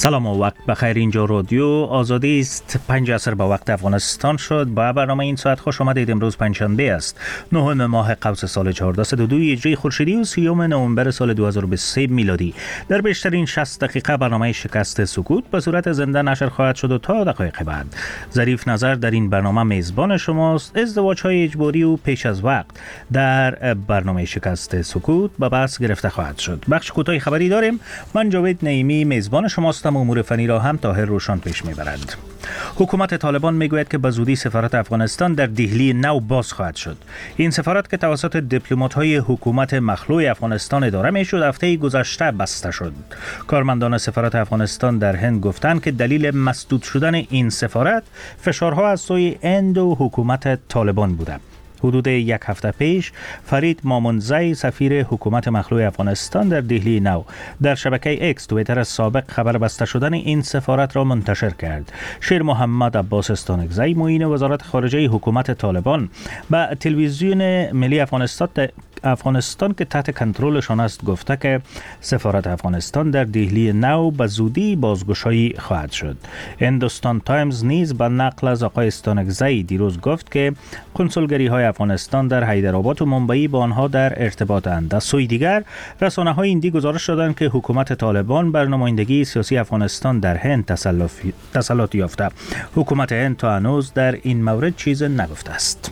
سلام و وقت بخیر. اینجا رادیو آزادی است. 5 عصر به وقت افغانستان شد. با برنامه این ساعت خوش آمدید. امروز پنجشنبه است، 9 ماه قوس سال 1402 هجری خورشیدی و 30 نوامبر سال 2023 میلادی. در بیشترین 60 دقیقه برنامه شکست سکوت به صورت زنده نشر خواهد شد و تا دقایق بعد ظریف نظر در این برنامه میزبان شماست. ازدواج‌های اجباری و پیش از وقت در برنامه شکست سکوت به بحث گرفته خواهد شد. بخش کوتاه خبری داریم. من جاوید نعیمی میزبان شماست. امور فنی را هم طاهر روشان پیش میبرد. حکومت طالبان میگوید که به زودی سفارت افغانستان در دهلی نو باز خواهد شد. این سفارت که توسط دیپلمات‌های حکومت مخلوع افغانستان اداره میشد، هفته گذشته بسته شد. کارمندان سفارت افغانستان در هند گفتند که دلیل مسدود شدن این سفارت فشارها از سوی هند و حکومت طالبان بوده. حدود یک هفته پیش فرید مامونزی سفیر حکومت مخلوع افغانستان در دهلی نو در شبکه اکس توییتر سابق خبر بسته شدن این سفارت را منتشر کرد. شیر محمد عباس استانکزی معین وزارت خارجه حکومت طالبان به تلویزیون ملی افغانستان که تحت کنترلشان است گفته که سفارت افغانستان در دهلی نو به زودی بازگشایی خواهد شد. هندوستان تایمز نیز به نقل از آقای استانکزی دیروز گفت که کنسولگری های افغانستان در حیدرآباد و ممبئی با آنها در ارتباطند. از سوی دیگر رسانه‌های هندی گزارش دادند که حکومت طالبان بر نمایندگی سیاسی افغانستان در هند تسلط یافته. حکومت هند تا هنوز در این مورد چیز نگفته است.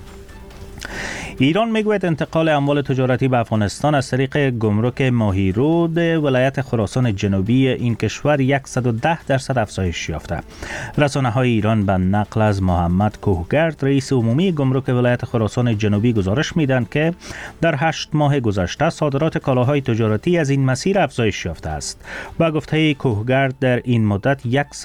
ایران میگوید انتقال اموال تجارتی به افغانستان از طریق گمرک ماهیرود ولایت خراسان جنوبی این کشور 110% افزایش یافته. رسانه‌های ایران به نقل از محمد کوهگرد رئیس عمومی گمرک ولایت خراسان جنوبی گزارش میدن که در 8 ماه گذشته صادرات کالاهای تجارتی از این مسیر افزایش یافته است. با گفته کوهگرد در این مدت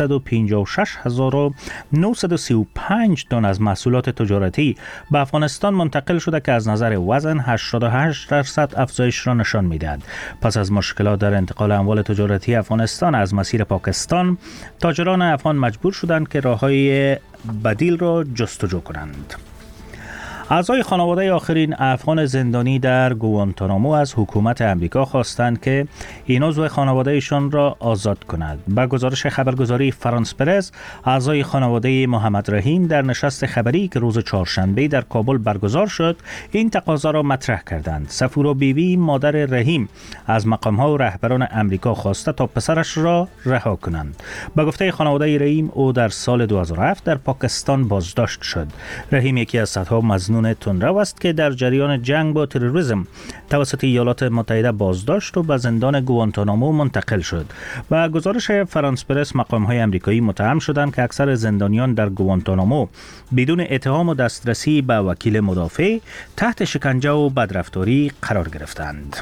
156,935 تن از محصولات تجارتی به افغانستان منتقل شده که از نظر وزن 88% افزایش را نشان می‌دهد. پس از مشکلات در انتقال اموال تجارتی افغانستان از مسیر پاکستان، تاجران افغان مجبور شدند که راه‌های بدیل را جستجو کنند. اعضای خانواده آخرین افغان زندانی در گوانتانامو از حکومت امریکا خواستند که این عضو خانوادهشان را آزاد کند. با گزارش خبرگزاری فرانس پرس، اعضای خانواده محمد رحیم در نشست خبری که روز چهارشنبه در کابل برگزار شد، این تقاضا را مطرح کردند. صفورا بیبی مادر رحیم از مقام‌ها و رهبران امریکا خواسته تا پسرش را رها کنند. با گفته خانواده رحیم، او در سال 2007 در پاکستان بازداشت شد. رحیم یکی از صدها مظنون تندرو است که در جریان جنگ با تروریسم توسط ایالات متحده بازداشت و به زندان گوانتانامو منتقل شد. و گزارش فرانس پرس، مقام‌های آمریکایی متهم شدند که اکثر زندانیان در گوانتانامو بدون اتهام و دسترسی به وکیل مدافع تحت شکنجه و بدرفتاری قرار گرفتند.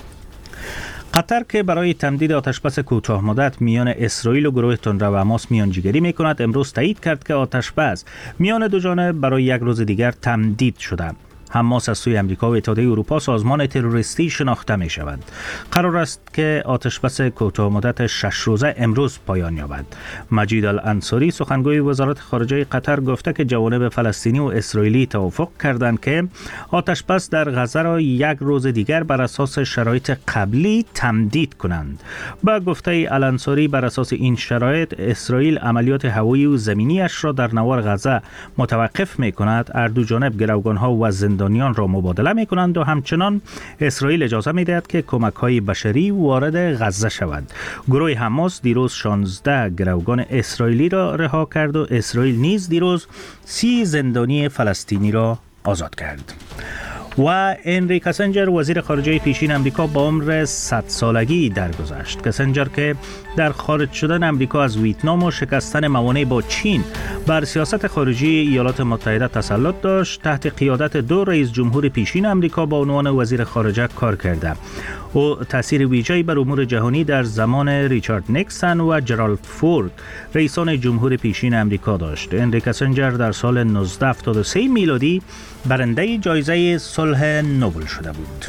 قطر که برای تمدید آتشبس کوتاه مدت میان اسرائیل و گروه تندرو حماس میانجیگری میکند، امروز تایید کرد که آتشبس میان دو جانب برای یک روز دیگر تمدید شده. حماس از سوی امریکا و اتحادیه اروپا سازمان تروریستی شناخته می شود. قرار است که آتشبس کوتاه مدت 6 روزه امروز پایان یابد. مجید الانصاری سخنگوی وزارت خارجه قطر گفته که جوانب فلسطینی و اسرائیلی توافق کردند که آتشبس در غزه را یک روز دیگر بر اساس شرایط قبلی تمدید کنند. با گفته الانصاری، بر اساس این شرایط اسرائیل عملیات هوایی و زمینیش را در نوار غزه متوقف می کند. هر دو جانب گروگانها و زندانیان را مبادله می کنند و همچنان اسرائیل اجازه می دهد که کمک های بشری وارد غزه شود. گروه حماس دیروز 16 گروگان اسرائیلی را رها کرد و اسرائیل نیز دیروز 30 زندانی فلسطینی را آزاد کرد. و هنری کسنجر وزیر خارجه پیشین امریکا با عمر 100 سالگی درگذشت. کسنجر که در خارج شدن امریکا از ویتنام و شکستن موانع با چین بر سیاست خارجی ایالات متحده تسلط داشت، تحت قیادت 2 رئیس جمهور پیشین امریکا با عنوان وزیر خارجه کار کرده. او تأثیر ویژه‌ای بر امور جهانی در زمان ریچارد نیکسون و جرالد فورد رئیسان جمهور پیشین امریکا داشت. هنری کسنجر در سال 1973 میلادی برنده جایزه صلح نوبل شده بود.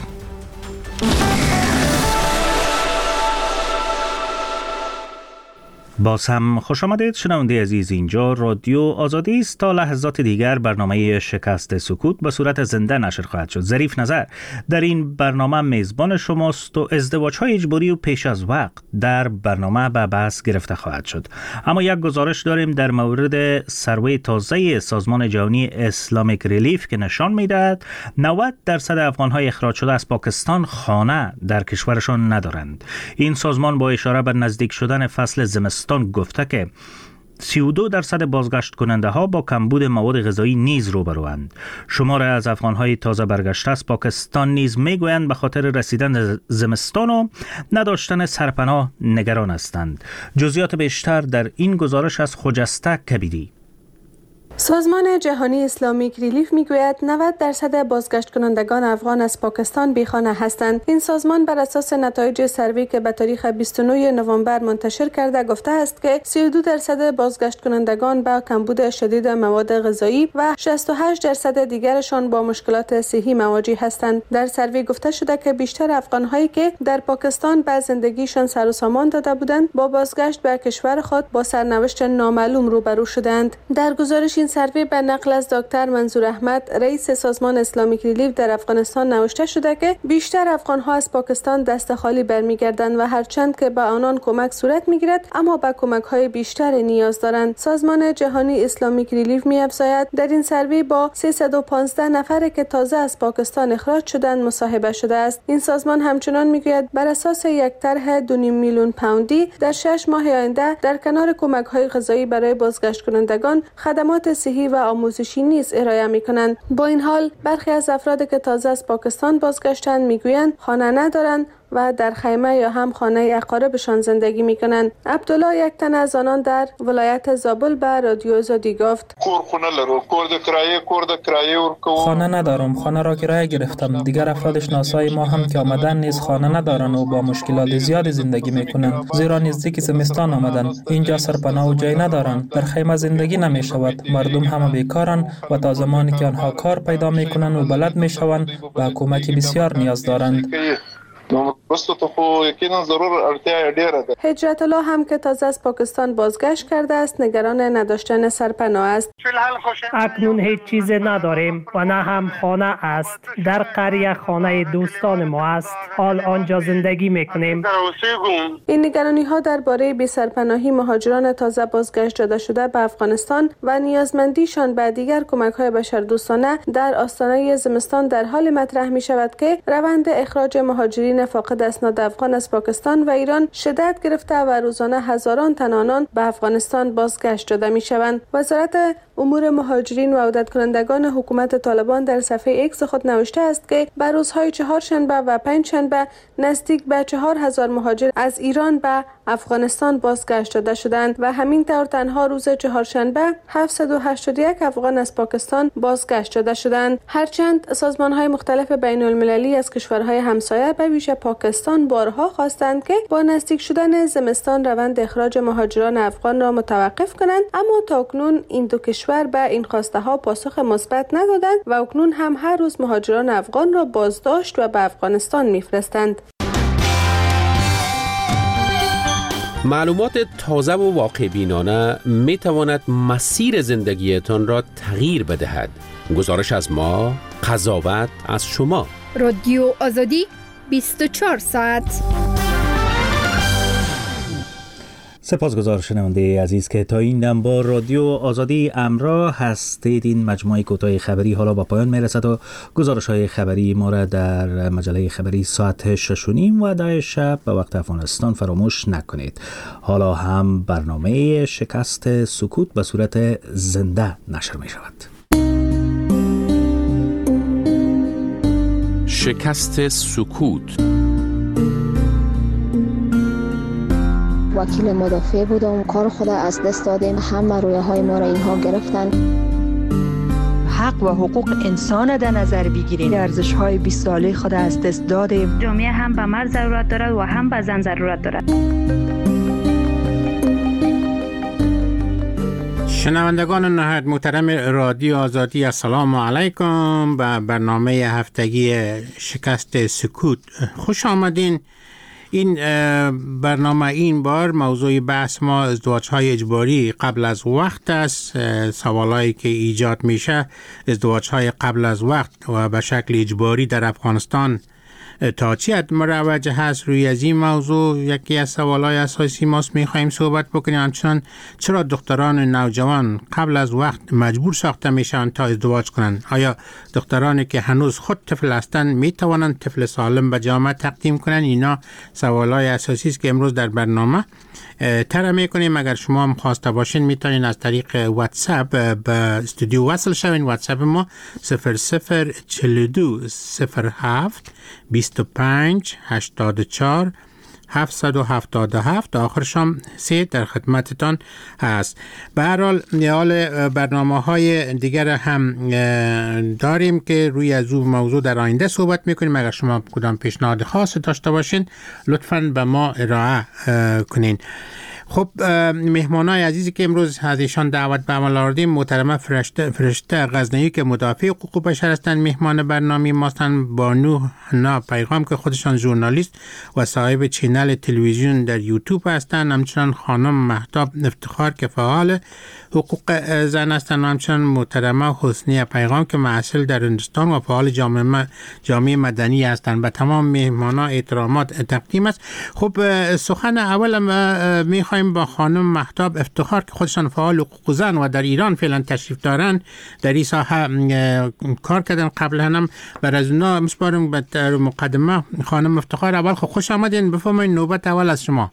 باز هم خوش آمدید شنونده عزیز. اینجا رادیو آزادی است. تا لحظات دیگر برنامه شکست سکوت به صورت زنده نشر خواهد شد. ظریف نظر در این برنامه میزبان شماست و ازدواج‌های اجباری و پیش از وقت در برنامه به بحث گرفته خواهد شد. اما یک گزارش داریم در مورد سروی تازه سازمان جهانی اسلامیک ریلیف که نشان می‌دهد 90% افغان‌های اخراج شده از پاکستان خانه در کشورشان ندارند. این سازمان با اشاره به نزدیک شدن فصل زمستان گفته که 32% بازگشت کننده ها با کمبود مواد غذایی نیز روبروند. شمار از افغان‌های تازه برگشته از پاکستان نیز میگویند به خاطر رسیدن زمستان و نداشتن سرپناه نگران هستند. جزئیات بیشتر در این گزارش از خجسته کبیری. سازمان جهانی اسلامیک ریلیف میگوید 90% بازگشت کنندگان افغان از پاکستان بیخانه هستند. این سازمان بر اساس نتایج سروی که به تاریخ 29 نوامبر منتشر کرده گفته است که 32% بازگشت کنندگان با کمبود شدید مواد غذایی و 68% دیگرشان با مشکلات صحی مواجه هستند. در سروی گفته شده که بیشتر افغان‌هایی که در پاکستان به زندگیشان سر و سامان داده بودند با بازگشت به کشور خود با سرنوشت نامعلوم روبرو شدند. در گزارش این سروی به نقل از دکتر منظور احمد رئیس سازمان اسلامیک ریلیف در افغانستان نوشته شده که بیشتر افغان‌ها از پاکستان دست خالی برمیگردند و هرچند که به آنان کمک صورت میگیرد اما به کمک‌های بیشتری نیاز دارند. سازمان جهانی اسلامیک ریلیف می‌افزاید در این سروی با 315 نفر که تازه از پاکستان اخراج شدند مصاحبه شده است. این سازمان همچنان میگوید بر اساس یک طرح 2.5 میلیون پوندی در 6 ماه آینده در کنار کمک‌های غذایی برای بازگشت کنندگان خدمات صحی و آموزشی نیز ارائه می‌کنند. با این حال برخی از افراد که تازه از پاکستان بازگشتند میگویند خانه ندارند و در خیمه یا هم خانه اقاربشان زندگی میکنند. عبدالله یک تن از آنان در ولایت زابل به رادیو آزادی گفت خانه ندارم، خانه را کرایه گرفتم. دیگر افراد شناسای ما هم که آمدن نیز خانه ندارند و با مشکلات زیاد زندگی میکنند، زیرا نزدیک زمستان آمدن. اینجا سرپناه و جای ندارند. در خیمه زندگی نمیشود. مردم همه بیکارند و تا زمانی که آنها کار پیدا میکنند و بلد میشوند به کمک بسیار نیاز دارند. هجرت الله هم که تازه از پاکستان بازگشت کرده است نگران نداشتن سرپناه است. اکنون هیچ چیز نداریم و نه هم خانه است. در قریه خانه دوستان ما است. حال آنجا زندگی میکنیم. این نگرانی ها درباره بی سرپناهی مهاجران تازه بازگشت داده شده به افغانستان و نیازمندیشان به دیگر کمک های بشردوستانه در آستانه زمستان در حال مطرح می شود که روند اخراج مهاجرین فاقد اسناد افغان از پاکستان و ایران شدت گرفته و روزانه هزاران تن آنان به افغانستان بازگشت داده می شوند. وزارت امور مهاجرین و عودت کنندگان حکومت طالبان در صفحه ایکس خود نوشته است که بر روزهای چهارشنبه و پنجشنبه نزدیک به 4000 مهاجر از ایران به افغانستان بازگشت داده شدند و همین طور تنها روز چهارشنبه 781 افغان از پاکستان بازگشت داده شدند. هرچند سازمان‌های مختلف بین المللی از کشورهای همسایه به ویژه پاکستان بارها خواستند که با نزدیک شدن زمستان روند اخراج مهاجران افغان را متوقف کنند، اما تاکنون این دو کشور به این خواسته ها پاسخ مثبت ندادند و اکنون هم هر روز مهاجران افغان را بازداشت و به افغانستان میفرستند. معلومات تازه و واقع بینانه می تواند مسیر زندگیتان را تغییر بدهد. گزارش از ما، قضاوت از شما. رادیو آزادی 24 ساعت. سپاسگزار شنونده عزیز که تا این دم با رادیو آزادی همراه هستید. این مجموعه کوتاه خبری حالا با پایان میرسد و گزارش های خبری ما را در مجله خبری ساعت 6:30 و 10 شب به وقت افغانستان فراموش نکنید. حالا هم برنامه شکست سکوت به صورت زنده نشر می شود. شکست سکوت. وکیل مدافع بودم، کار خود از دست دادیم، همه رویاهای ما را اینها گرفتن. حق و حقوق انسان در نظر بگیریم. ارزش‌های 20 ساله خود از دست دادیم. جامعه هم به مرد ضرورت دارد و هم به زن ضرورت دارد. شنوندگان نهایت محترم رادیو آزادی، السلام علیکم. به برنامه هفتگی شکست سکوت خوش آمدین. این برنامه این بار موضوع بحث ما ازدواج‌های اجباری قبل از وقت است. سوالایی که ایجاد میشه ازدواج‌های قبل از وقت و به شکل اجباری در افغانستان تا چی حد مروج هست. روی از این موضوع یکی از سوالای اساسی ماست، میخوایم صحبت بکنیم. همچنان چرا دختران نوجوان قبل از وقت مجبور ساخته میشن تا ازدواج کنند؟ آیا دخترانی که هنوز خود طفل هستند میتوانند طفل سالم به جامعه تقدیم کنند؟ اینا سوالای اساسی است که امروز در برنامه طرح میکنیم. اگر شما هم خواسته باشین میتونین از طریق واتساپ به استودیو وصل شوین. واتساپ ما 0042 07 25 84 777 آخرش هم 3 در خدمتتان هست. به هر حال برنامه‌های دیگر هم داریم که روی از اون موضوع در آینده صحبت میکنیم. اگر شما کدام پیشنهاد خاص داشته باشین لطفاً به ما ارائه کنین. خب مهمانای عزیزی که امروز از ایشان دعوت به عمل آوردیم، محترمه فرشته غزنوی که مدافع حقوق بشر هستند، مهمان برنامه ما هستند. بانو حنا پیغام که خودشان ژورنالیست و صاحب چینل تلویزیون در یوتیوب هستند. همچنان خانم مهتاب افتخار که فعال حقوق زن هستند و همچنان محترمه حسنی پیغام که محصل در هندوستان و فعال جامعه مدنی هستند. به تمام مهمانا احترامات تقدیم است. خب سخن اول میخوایم با خانم مهتاب افتخار که خودشان فعال حقوق زن و در ایران فعلا تشریف دارن، در این ساحه کار کردن. قبل هم بر از اونا مسپارم به مقدمه. خانم افتخار اول خوش آمدین، بفرمایید نوبت اول از شما.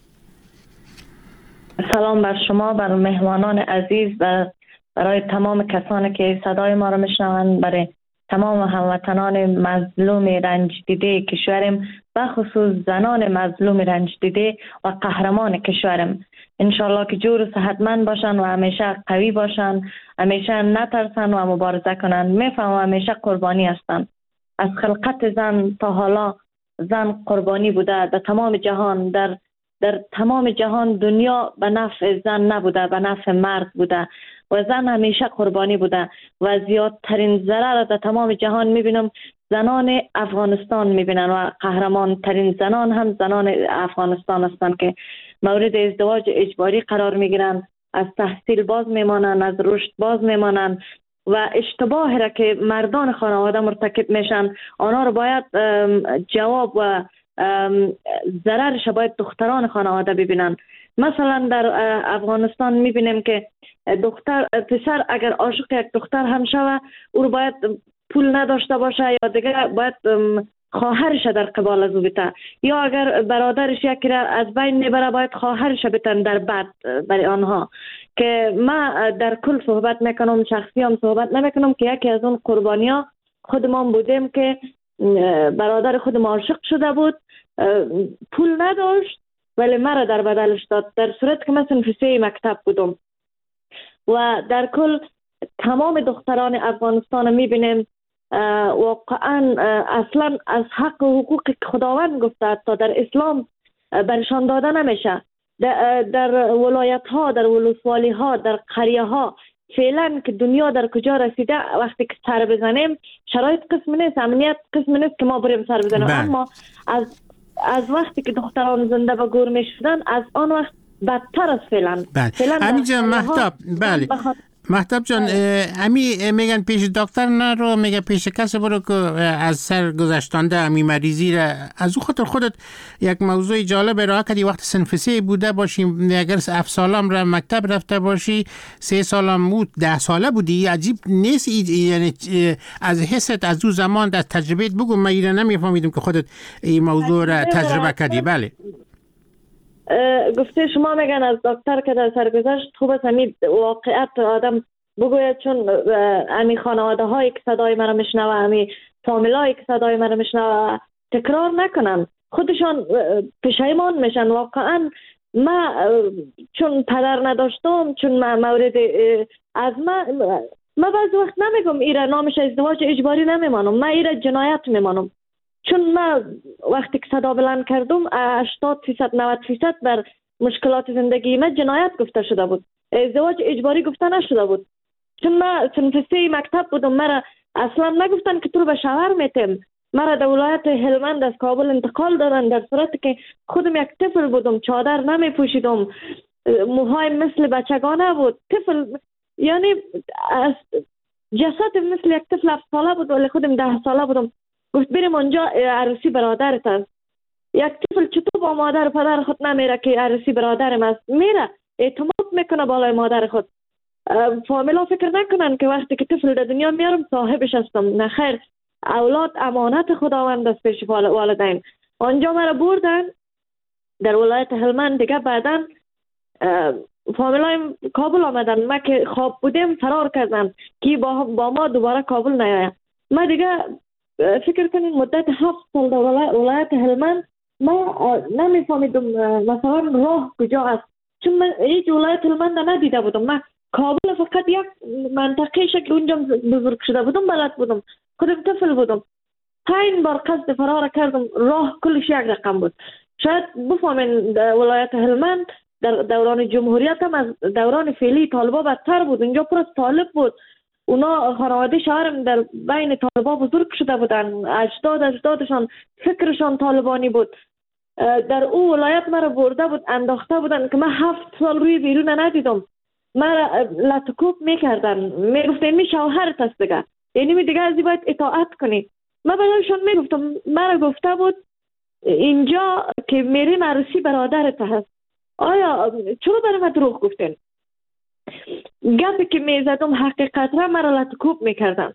سلام بر شما، بر مهمانان عزیز و برای تمام کسانی که صدای ما را میشنوند، برای تمام هموطنان مظلوم رنج دیده کشورم و خصوص زنان مظلوم رنج دیده و قهرمان کشورم. انشالله که جور و صحتمند باشن و همیشه قوی باشن، همیشه نترسن و مبارزه کنن. میفهم همیشه قربانی هستن. از خلقت زن تا حالا زن قربانی بوده در تمام جهان. در تمام جهان دنیا به نفع زن نبوده، به نفع مرد بوده و زن همیشه قربانی بوده و زیادترین ضرر را در تمام جهان میبینم زنان افغانستان میبینن و قهرمان ترین زنان هم زنان افغانستان هستند که مورد ازدواج اجباری قرار میگیرن، از تحصیل باز میمانن، از رشد باز میمانن و اشتباهی را که مردان خانواده مرتکب میشن آنها رو باید جواب و ضررش باید دختران خانواده ببینن. مثلا در افغانستان میبینیم که پسر اگر عاشق یک دختر هم شوه او رو باید پول نداشته باشه یا دیگه باید خواهرش در قبال از او بته، یا اگر برادرش یکی را از بین میبره باید خواهرش بتن در بعد برای آنها. که ما در کل صحبت میکنم، شخصی هم صحبت نمیکنم که یکی از اون قربانی ها خودمان بودیم که برادر خودم عاشق شده بود، پول نداشت ولی مرا در بدلش داد، در صورت که من صنف 3 مکتب بودم. و در کل تمام دختران افغانستان میبینیم واقعا اصلا از حق و حقوق خداوند گفته تا در اسلام برشان داده نمیشه. در ولایت ها، در ولسوالی ها، در قریه ها فعلا که دنیا در کجا رسیده، وقتی که سر بزنیم شرایط قسم نیست، امنیت قسم نیست که ما بریم سر بزنیم. اما از وقتی که دختران زنده به گور می شدن از آن وقت بدتر از فعلا. همینجا مهتاب، بله مهتاب جان، امی میگن پیش دکتر نرو، میگه پیش کسی برو که از سر گذشتانده امی مریضی را. از او خاطر خودت یک موضوع جالب ارائه کردی. وقت صنف 3 بوده باشیم، اگر 7 سالم را مکتب رفته باشی، 3 سالم بود، 10 ساله بودی، عجیب نیست؟ یعنی از حست از او زمان در تجربه بگو، من ایره نمیفهمیدم که خودت این موضوع را تجربه کردی. بله گفته شما میگن از دکتر که در سرگذشت خوب است همین واقعیت آدم بگوید، چون همین خانواده هایی که صدای مرا میشنوه، همین فامیل هایی که صدای مرا میشنوه تکرار نکنن، خودشان پشیمان میشن. واقعا ما چون پدر نداشتم، چون ما مورد از ما بعض وقت نمیگم ایره نامش ازدواج اجباری نمیمانم، ما ایره جنایت میمانم. چون من وقتی که صدا بلند کردم 80% 90% بر مشکلات زندگی من جنایت گفته شده بود، ازدواج اجباری گفته نشده بود. چون من صنف 3 مکتب بودم، مرا اصلا نگفتن که تو رو به شوهر میتیم، مرا در ولایت هلمند از کابل انتقال دادن، در صورتی که خودم یک طفل بودم، چادر نمی پوشیدم، موهای مثل بچگانه بود، طفل یعنی از جسد مثل یک طفل 7 ساله بود ولی خودم 10 ساله بودم. گفت بریم اونجا عروسی برادرت است. یک طفل چطور با مادر و پدر خود نمیره که عروسی برادرم است؟ میره، اعتماد میکنه بالای مادر خود. فامیلا فکر نکنن که وقتی که طفل در دنیا میارم صاحبش هستم. نه خیر، اولاد امانت خداوند است پیش والدین. آنجا مرا بردن در ولایت هلمند. دیگه بعدن فامیلای کابل آمدن. ما که خواب بودیم فرار کردن که با ما دوباره کابل نیایم. ما دیگه فکر کنیم مدت 7 سال در ولایت هلمند ما نمیفهمیدم مثلا راه کجا است، چون من هیچ ولایت هلمند ندیده بودم. من کابل فقط یک منطقه شکل اونجا بزرگ شده بودم بلد بودم، خودم طفل بودم. 5 بار قصد فرار کردم، راه کلش یک رقم بود. شاید بفهمین ولایت هلمند در دوران جمهوریت هم از دوران فعلی طالبا بدتر بود. اونجا پر از طالب بود. اونا خانواده شهرم در بین طالبا بزرگ شده بودن، اجدادشان فکرشان طالبانی بود. در او ولایت مرا برده بود، انداخته بودن که من 7 سال روی بیرون ندیدم. مرا لطکوب میکردن، میگفتن می شوهرت است دیگه، یعنی می دیگه ازی باید اطاعت کنی. من برایشان میگفتم، مرا گفته بود اینجا که میریم عروسی برادرت هست. آیا چرا برای من دروغ گفتین؟ گپی که میزدم حقیقت را مرا لطکوب میکردن.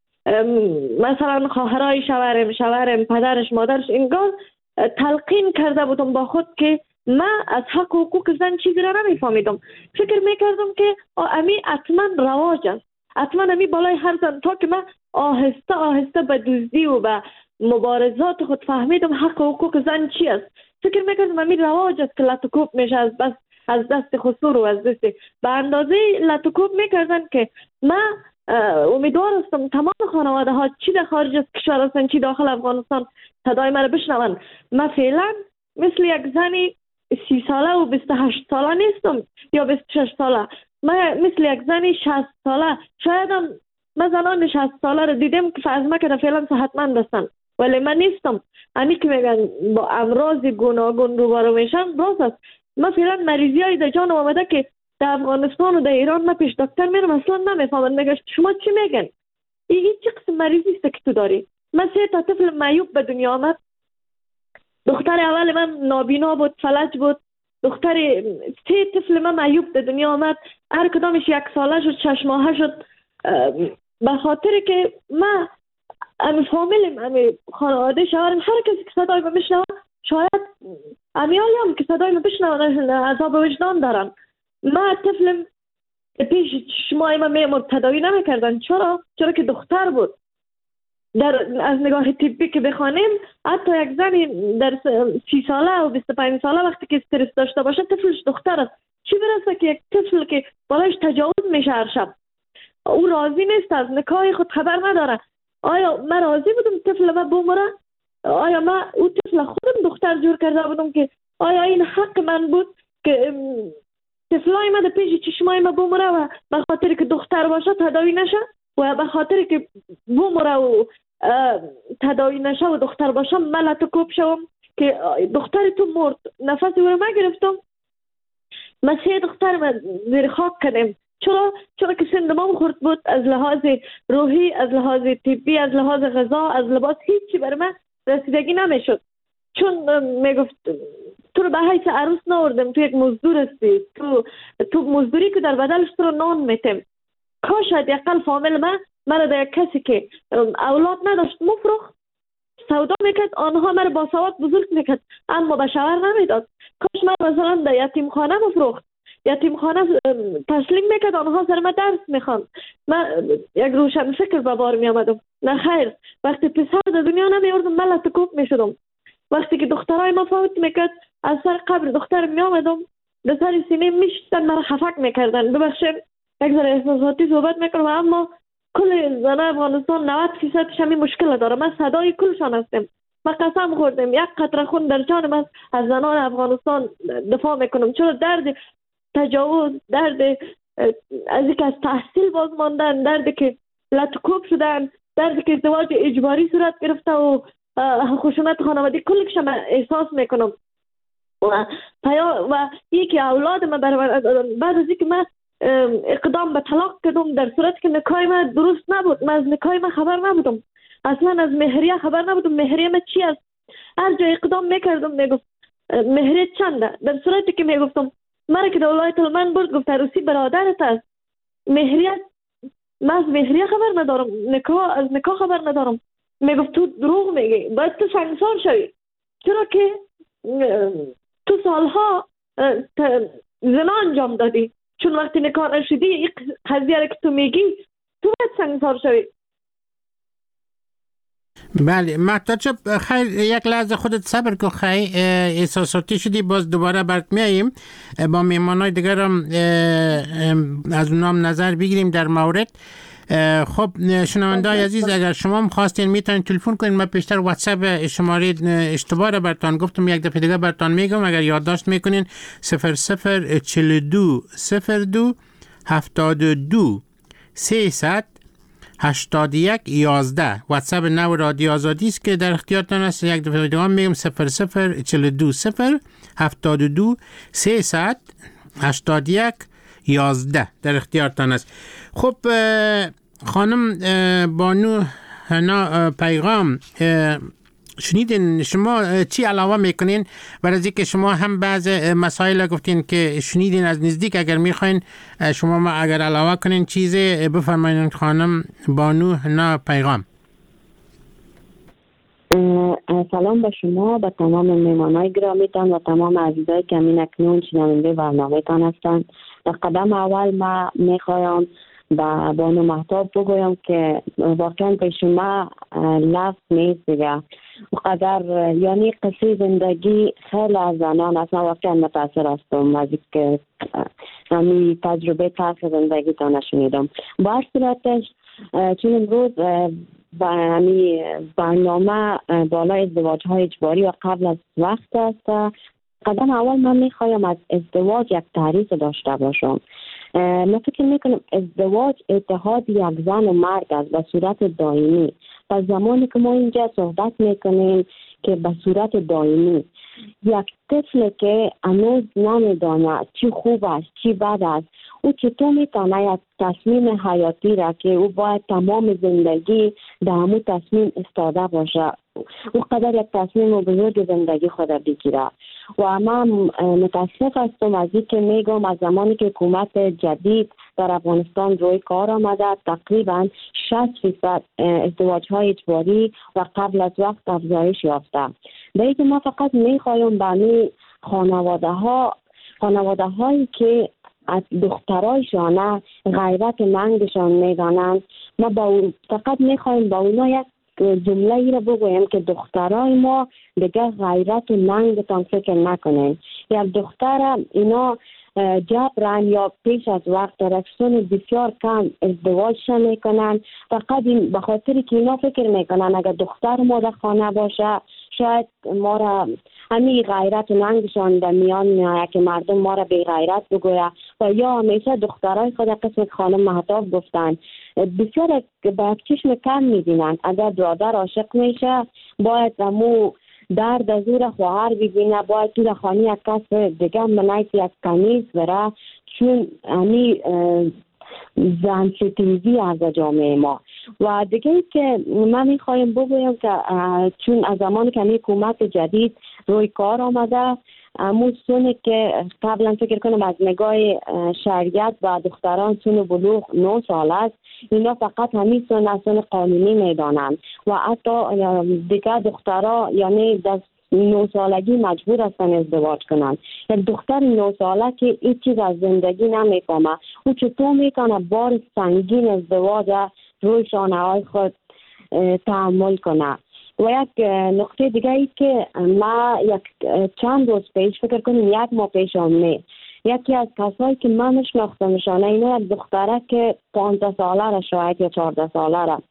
مثلا خواهرای شوهرم پدرش مادرش انگار تلقین کرده بودم با خود که من از حق و حقوق زن چیزی را نمیفهمیدم. فکر میکردم که امی حتما رواج است، حتما امی بالای هر زن، تا که من آهسته آهسته به دزدی و به مبارزات خود فهمیدم حق و حقوق زن چی است. فکر میکردم امی رواج است که لطکوب میشه از دست خسور و از دست به اندازه لطکوب میکردن که من امیدوار هستم تمام خانواده ها چی در خارج از کشور هستن چی داخل افغانستان صدای من بشنون. من فعلا مثل یک زنی 30 ساله و 28 ساله نیستم یا 26 ساله. من مثل یک زنی 60 ساله، شاید هم من زنان 60 ساله رو دیدم که از ما که فعلا صحتمند هستن ولی من نیستم. امی که میگن با امراض گوناگون روبرو میشن راست است. من فعلا مریضی های در جانم آمده که در افغانستان و در ایران من پیش دکتر میرم اصلا نمیفهمم. میگه شما چی میگن؟ این چه قسم مریضی است که تو داری؟ من 3 تا طفل معیوب به دنیا آمد. دختر اول من نابینا بود، فلج بود. دختر 3 طفل من معیوب به دنیا آمد، هر کدامش 1 ساله شد، 6 ماهه شد. به خاطر که من امی فامیلم، امی خانواده شوهرم، هر کسی که صدای من بشنوه، شاید امیالی هم که صدای من بشنوه عذاب وجدان دارن. من طفلم پیش شما من میمرد، تداوی نمیکردن. چرا که دختر بود. از نگاه طبی که بخوانیم حتی یک زنی در 30 ساله و 25 ساله وقتی که استرس داشته باشه طفلش دختر است. چی برسه که یک طفل که بالایش تجاوز میشه هر شب، او راضی نیست، از نکاح خود خبر نداره. آیا من راضی بودم طفل من بمره؟ آیا من او طفل خودم دختر جور کرده بودم که آیا این حق من بود که طفلای من در پیش چشمای من بمره و به خاطر که دختر باشه تداوی نشه و به خاطر که بمره و تداوی نشه و دختر باشه من لطکوب شوم که دختر تو مرد، نفسی رو من گرفتم. من 3 دختر من زیر خاک کردم. چرا که سن ما خورد بود، از لحاظ روحی، از لحاظ طبی، از لحاظ غذا، از لباس، هیچی بر من رسیدگی نمیشد. چون میگفت تو رو به حیث عروس نوردم، تو یک مزدور هستی، تو مزدوری که در بدلش تو رو نان میتیم. کاش حداقل فامیل من در یک کسی که اولاد نداشت مفروخت سودا میکرد، آنها مرا با سواد بزرگ میکرد اما به شوهر نمیداد. کاش من مثلا در یتیم خانه مفروخت، یتیم خانه تسلیم میکرد، آنها سر من درس میخواند. من یک روشن فکر به بار میامدم. نه خیر، وقتی پسر در دنیا نمیاردم من لطکوب میشدم. وقتی که دخترای ما فوت میکرد از سر قبر دختر میامدم، در سر سینه میشتن مرا خفک میکردن. ببخشید یک ذره احساساتی صحبت میکنم اما کل زنای افغانستان 90% همین مشکل داره. من صدای کلشان هستم. من قسم خوردم یک قطره خون در جانم است از زنان افغانستان دفاع میکنم. چرا درد تجاوز، درد از اینکه از تحصیل باز ماندن، درد که لطکوب شدن، درزی که ازدواج اجباری صورت گرفته و خشونت خانوادگی کلش من احساس میکنم و یکی اولاد من بعد از اینکه من اقدام به طلاق کردم در صورت که نکاح من درست نبود. من از نکاح من خبر نبودم، اصلا از مهریه خبر نبودم. مهریه من چی است؟ هر جا اقدام میکردم میگفت مهریه چنده، در صورتی که میگفتم مرا که در ولایت هلمند برد گفت عروسی برادرت است. مهریه من از مهریه خبر ندارم، از نکاح خبر ندارم. میگفت تو دروغ میگی، باید تو سنگسار شوی، چرا که تو سالها زنا انجام دادی. چون وقتی نکاح نشدی این قضیه را که تو میگی تو باید سنگسار شوی. بله محتاج خیر یک لحظه خودت صبر کن. خیر احساساتی شدی، باز دوباره برات میاییم با مهمانای دیگر هم از اونام نظر بگیریم در مورد. خب شنونده‌های عزیز اگر شما هم خواستین میتونید تلفن کنید. من پیشتر واتساپ شماره اشتباه را براتون گفتم، یک دفعه دیگه براتون میگم اگر یادداشت میکنین 0042 02 72 300 81 11 واتساپ نو رادیو آزادی است که در اختیارتان است. یک دفعه دیگه میگم 0042 72 300 81 11 در اختیارتان است. خب خانم بانو حنا پیغام، شنیدین شما چی علاوه میکنین برای از اینکه شما هم بعض مسائل گفتین که شنیدین از نزدیک، اگر میخواین شما ما اگر علاوه کنین چیزی بفرمایید خانم بانو حنا پیغام. سلام به شما، به تمام مهمانای گرامیتان و تمام عزیزایی که همین اکنون شنونده برنامه تان هستند. در قدم اول ما میخوایم با بانو مهتاب بگویم که واقعا پیش ما لفظ نیست دیگه. وقدر یعنی قصه زندگی خیلی از زنان است. من واقعا متاثر هستم از اینکه همین تجربه تلخ زندگی تا نشنیدم. با هر صورتش چون امروز با همین برنامه بالای ازدواج های اجباری و قبل از وقت است، قدم اول من میخوایم از ازدواج یک تعریف داشته باشم. من فکر میکنم ازدواج اتحاد یک زن و مرد است به صورت دائمی. پس زمانی که ما اینجا صحبت میکنیم که به صورت دائمی، یک طفل که هنوز نمیداند چی خوب است چی بد است، او چطور میتونه یک تصمیم حیاتی را که او باید تمام زندگی در همون تصمیم استاده باشه، او قدر یک تصمیم بزرگ زندگی خود بگیره. و من متاسف هستم از این که میگم از زمانی که حکومت جدید در افغانستان روی کار آمده تقریبا 60% ازدواج های اجباری و قبل از وقت افزایش یافته. دیگه ما فقط میخوایم به خانواده هایی که از دخترایشان غیرت ننگشان میدانند، ما فقط میخوایم با اونا یک جمله ای رو بگویم که دخترای ما دیگه غیرت و ننگتان فکر نکنین. یا دختر اینا جبران یا پیش از وقت در سن بسیار کم ازدواج میکنن، فقط به خاطر که اینا فکر میکنن اگر دختر ما در خانه باشه شاید ما را همین غیرت و ننگشان در میان میآید که مردم ما را بی غیرت بگوید. و یا همیشه دخترای خود قسم خانم مهتاب گفتن بسیار با چشم کم میبینن. اگر برادر عاشق میشه باید امو درد از او خواهر ببینه، باید تو خانه یک کس دیگه منایت یک کنیز بره، چون همی زن ستیزی از جامعه ما. و دیگه که من میخوایم بگویم که چون از زمان که حکومت جدید روی کار آمده، همون سونی که قبلا فکر کنم از نگاه شریعت و دختران سون بلوغ 9 سال است، اینا فقط همین سون قانونی میدانند و حتی دیگه دخترها یعنی 9 سالگی مجبور هستن ازدواج کنن. یک دختر 9 ساله که هیچ چیز از زندگی نمیفهمه، او چطور میتونه بار سنگین ازدواج روی شانه‌های خود تحمل کنه. و یک نقطه دیگه ای که ما چند روز پیش فکر کنیم 1 ماه پیش یکی از کسایی که من نشناختمشانه اینا یک دختره که 15 ساله را شاید یا 14 ساله را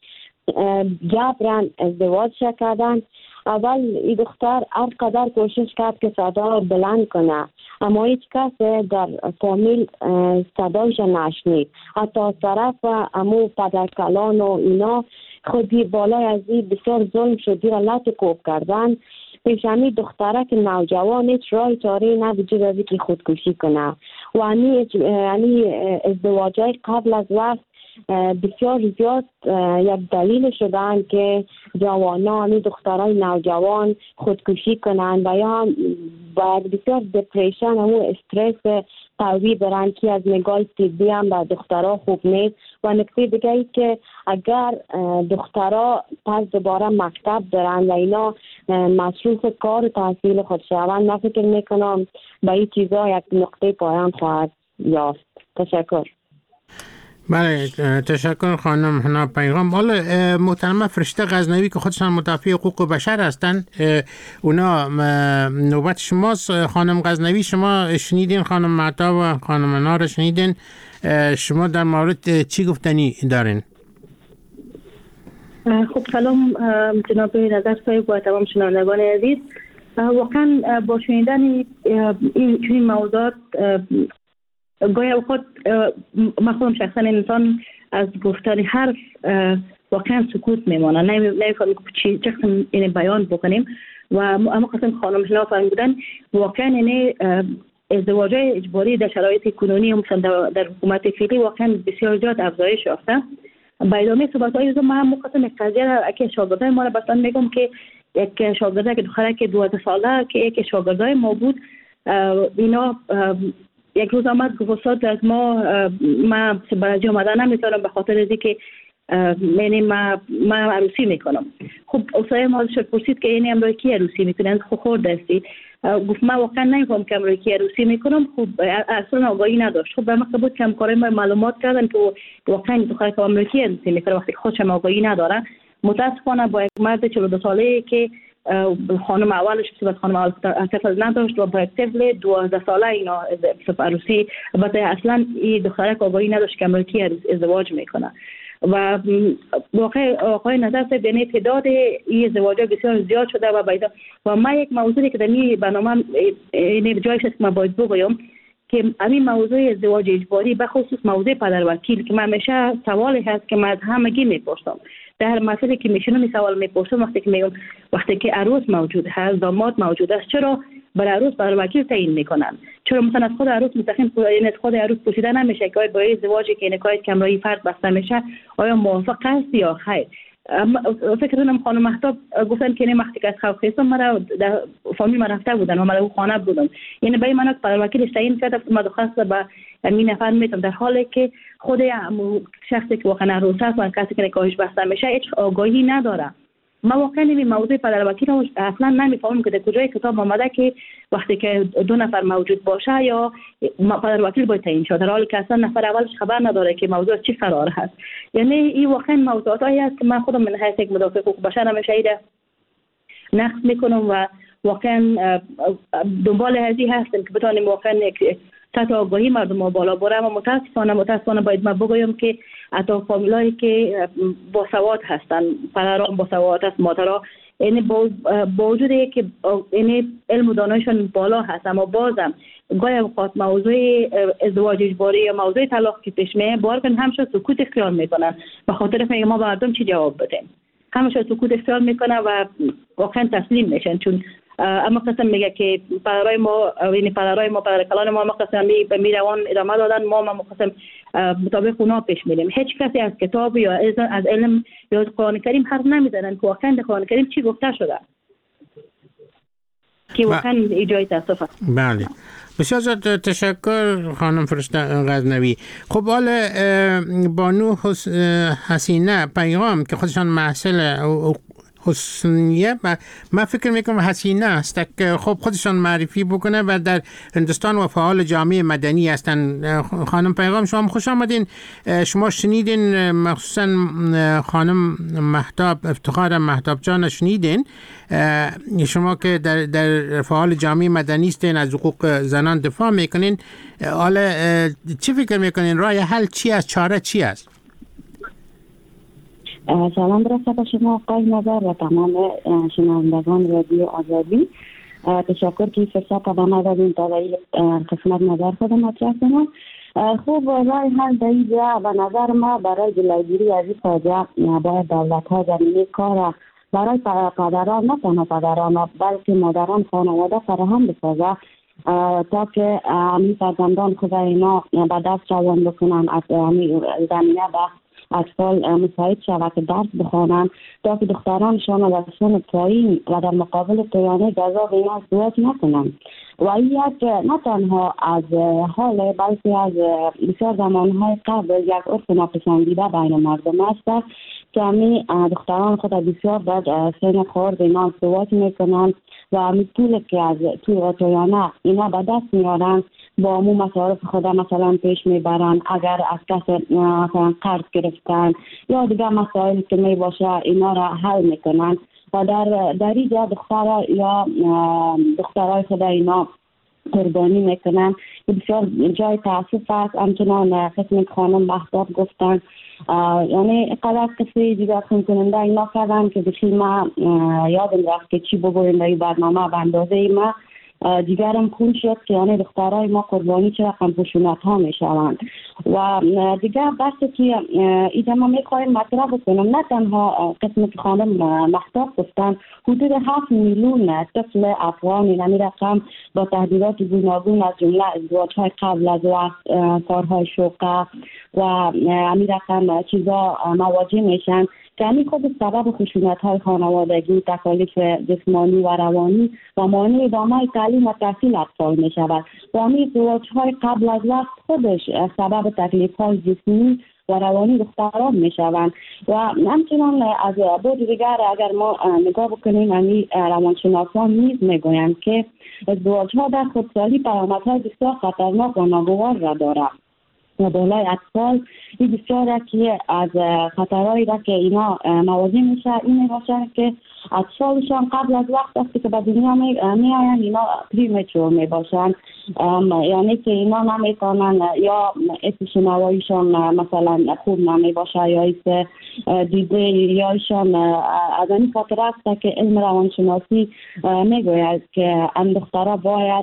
جبران ازدواج کردن. اول این دختر هر قدر کوشش کرد که صدا بلند کنه، اما هیچ کس در فامیل صدایش نشنید. حتی از طرف امو پدرکلان و اینا خودی بالای از این بسیار ظلم شد، را لط کوب کردن. پیشمی دختره که نوجوان هیچ راه چاره نبود از که خودکشی کنه و یعنی ازدواجای قبل از وقت بسیار زیاد یک دلیل شدن که جوانان دخترای نوجوان خودکشی کنند و یا هم با بسیار دپریشن و استرس قوی دارن که از نگاه طبی هم به دخترها خوب نیست. و نکته دیگه ای که اگر دخترها پس دوباره مکتب دارن و اینا مصروف کار و تحصیل خود شوند، من فکر میکنم به این چیزا یک نقطه پایان خواهد یافت. تشکر. بله تشکر خانم حنا پیغام. حالا محترمه فرشته غزنوی که خودشان مدافع حقوق بشر هستند، اونا نوبت شماست. خانم غزنوی شما شنیدین خانم مهتاب و خانم نار شنیدین، شما در مورد چی گفتنی دارین؟ خب سلام جناب نظر صاحب و تمام شنوندگان عزیز. واقعا با شنیدن این موضوعات گاهی اوقات من خودم شخصا انسان از گفتن حرف واقعا سکوت میمانه، نمیفهمیم چی قسم این بیان بکنیم. و اما قسم خانم حنا فرمودن واقعا این ازدواج اجباری در شرایط کنونی مثلا در حکومت فعلی واقعا بسیار زیاد افزایش یافته. با ادامه صحبت‌های من مقصد قضیه که شاگردای ما را مثلا میگم که یک شاگرده که دختره که 12 ساله که یک شاگردای ما بود، اینا یک روز آمد گفت استاد از ما برای آمدن نمیتونم به خاطر از اینکه من عروسی میکنم. خب استاد ما ازش پرسید که یعنی امروز کی عروسی میکنن؟ خود دستی گفت من واقعا نمیفهم که امروز کی عروسی میکنم. خب اصلا آگاهی نداشت. خب به من بود که همکارای ما معلومات کردن که واقعا دختر که امروز کی عروسی میکنه وقتی خودش آگاهی نداره. متاسفانه با یک مرد 42 ساله که خانم اولش بسیار خانم اول طفل نداشت و با یک طفل 12 ساله اینا عروسی، البته اصلا این دختره که آگاهی نداشت که امریکی ازدواج میکنه. و واقع آقای نظر صاحب یعنی تعداد این ازدواج بسیار زیاد شده و من یک موضوعی که در این برنامه این جایش است که من باید بگویم که همین موضوع ازدواج اجباری به خصوص موضوع پدروکیل که من همیشه سوالی هست که من همگی میپرسم در هر مسئله که میشینم این سوال میپرسم وقتی که میگم وقتی که عروس موجود هست داماد موجود است چرا برای عروس پدروکیل تعیین میکنن؟ چرا مثلا از خود عروس مستقیم از خود عروس پرسیده نمیشه که با ازدواجی که نکاح کمرایی فرد بسته میشه آیا موافق است یا خیر؟ فکر کنم خانم مهتاب گفتن که این وقتی که از خوف خستم مرا در فامیل رفته بودن و من او خانه بودم، یعنی برای من پدروکیل تعیین کرد ما درخواست به این نفر میتونم در حالی که خود شخصی که واقعا عروس است و کسی که نکاحش بسته میشه هیچ آگاهی نداره. ما واقعا این موضوع پدروکیل رو اصلا نمیفهمم که در کجای کتاب آمده که وقتی که دو نفر موجود باشه یا پدروکیل باید تعیین شود، در حالی که اصلا نفر اولش خبر نداره که موضوع چی قرار هست. یعنی این واقعا موضوعاتی است که من خودم من حیث یک مدافع حقوق بشر همیشه نقد میکنم و واقعا دنبال هزی هستم که بتونیم واقعا سطح آگاهی مردم ها بالا بره. و متاسفانه باید من بگویم که حتی فامیلایی که باسواد هستن، پدران باسواد هست، مادرها، یعنی با وجودی که یعنی علم و دانایشون بالا هست اما بازم گاهی اوقات موضوع ازدواج اجباری یا موضوع طلاق که پیش میاد بارکن همشون سکوت اختیار میکنن به خاطر اینکه ما مردم چی جواب بدیم. همشون سکوت اختیار میکنن و واقعا تسلیم میشن. چون اما قسم میگه که پدرای ما یعنی پدرکلان ما قسم میروان ادامه دادن، ما قسم مطابق اونا پیش میریم. هیچ کسی از کتاب یا از علم یا از قرآن کریم حرف نمیزنن که واقعا در قرآن کریم چی گفته شده که واقعا ایجای تاسف است. بله بسیار زیاد تشکر خانم فرشته غزنوی. خب حالا بانو حسینه پیغام که خودشان محصل حسنیه من فکر میکنم حسینه است که خب خودشان معرفی بکنه و در هندوستان و فعال جامعه مدنی هستن. خانم پیغام شما خوش آمدین. شما شنیدین مخصوصا خانم مهتاب افتخار مهتاب جان شنیدین، شما که در فعال جامعه مدنی هستین از حقوق زنان دفاع میکنین. حالا چی فکر میکنین راه حل چی است، چاره چی است؟ سلام برسه به شما آقای نظر و تمام شنوندگان رادیو آزادی. تشکر که فرصت به ما دادین تا این قسمت نظر خودم مطرح کنم. خوب رای حل در اینجا به نظر ما برای جلوگیری از این فاجعه باید دولت‌ها زمینه کار برای پدران، نه تنها پدران بلکه مادران خانواده فراهم بسازه تا که امی فرزندان خود اینا به دست روان بکنن، از زمینه به اطفال مساعد شود که درس بخوانند تا که دخترانشان در سن پایین و در مقابل توانه جذاب اینا ازدواج نکنند. و این یک نه تنها از حال بلکه از بسیار زمانهای قبل یک عرف ناپسندیده بین مردم است که امی دختران خود بسیار در سن خورد اینا ازدواج میکنند و امی پول که از توانه اینا به دست میارن با امو مصارف خود مثلا پیش میبرن. اگر از کس مثلا قرض گرفتن یا دیگه مسائل که میباشه اینا را حل میکنن و در اینجا دختر یا دخترای خود اینا قربانی میکنن. بسیار جای تاسف است. همچنان قسم خانم مهتاب گفتن یعنی قدر کسی دیگر خون کننده اینا کردن که بخیل ما یادم رفت که چی بگویم در این برنامه به اندازه ما دیگرم خون شد که یعنی دخترای ما قربانی چه رقم خشونت ها می شوند. و دیگر بحثی که ایجا ما می خواهیم مطرح بکنم، نه تنها قسم که خانم مهتاب گفتن حدود 7 میلیون طفل افغانی نمی رقم با تهدیدات گوناگون از جمله ازدواج های قبل از وقت، کارهای شوقه و امی رقم چیزا مواجه میشن که همین خود سبب خشونت های خانوادگی، تکالیف جسمانی و روانی و مانع ادامه تعلیم و تحصیل اطفال می شود. و همین ازدواج های قبل از وقت خودش سبب تکلیف های جسمی و روانی دختران می شوند. و همچنان از بود دیگر اگر ما نگاه بکنیم همین روانشناسان نیز می گویند که ازدواج ها در خودسالی پیامدهای بسیار خطرناک و ناگوار را دارد. و بالای اطفال این بسیاره که از خطرهایی را که اینا مواجه میشه این باشه که اطفالشان قبل از وقت وقتی که به دنیا میآیند اینا پریمچور میباشند، یعنی که اینا نمیتونن یا اسم شنواییشان مثلا خوب نمیباشه یا اسم دیده یا ایشان از این خاطر است که علم روانشناسی میگوید که این دخترها باید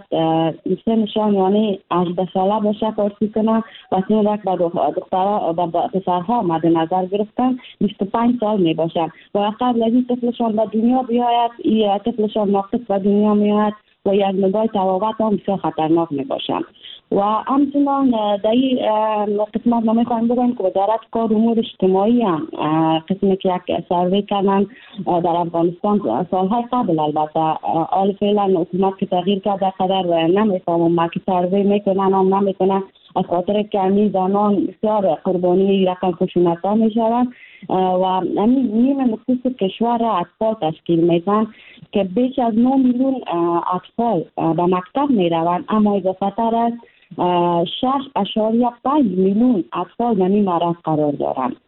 سنشان یعنی 18 ساله باشه کارسی کنن و سن را به دخترها و پسرها مد نظر گرفتن 25 سال میباشند و قبل از این طفلشان به دنیا بیاید یا طفلشان ناقص به دنیا میاد و یک نگاه توابت هم بسیار خطرناک میباشند. و همچنان در این قسمت ما میخوایم بگویم که وزارت کار امور اجتماعی هم قسمی که یک سروی کردن در افغانستان سالهای قبل، البته حال فعلا حکومت که تغییر کرده قدر نمیفهمم ما که سروی میکنن هم نمیکنن از خاطر که همین زنان بسیار قربانی رقم خشونت ها میشوند و همین نیم مخصوص کشور اطفال تشکیل میدن که بیش از 9 میلیون اطفال به مکتب میروند، اما اضافه تر از 6.5 میلیون اطفال در این معرض قرار دارند.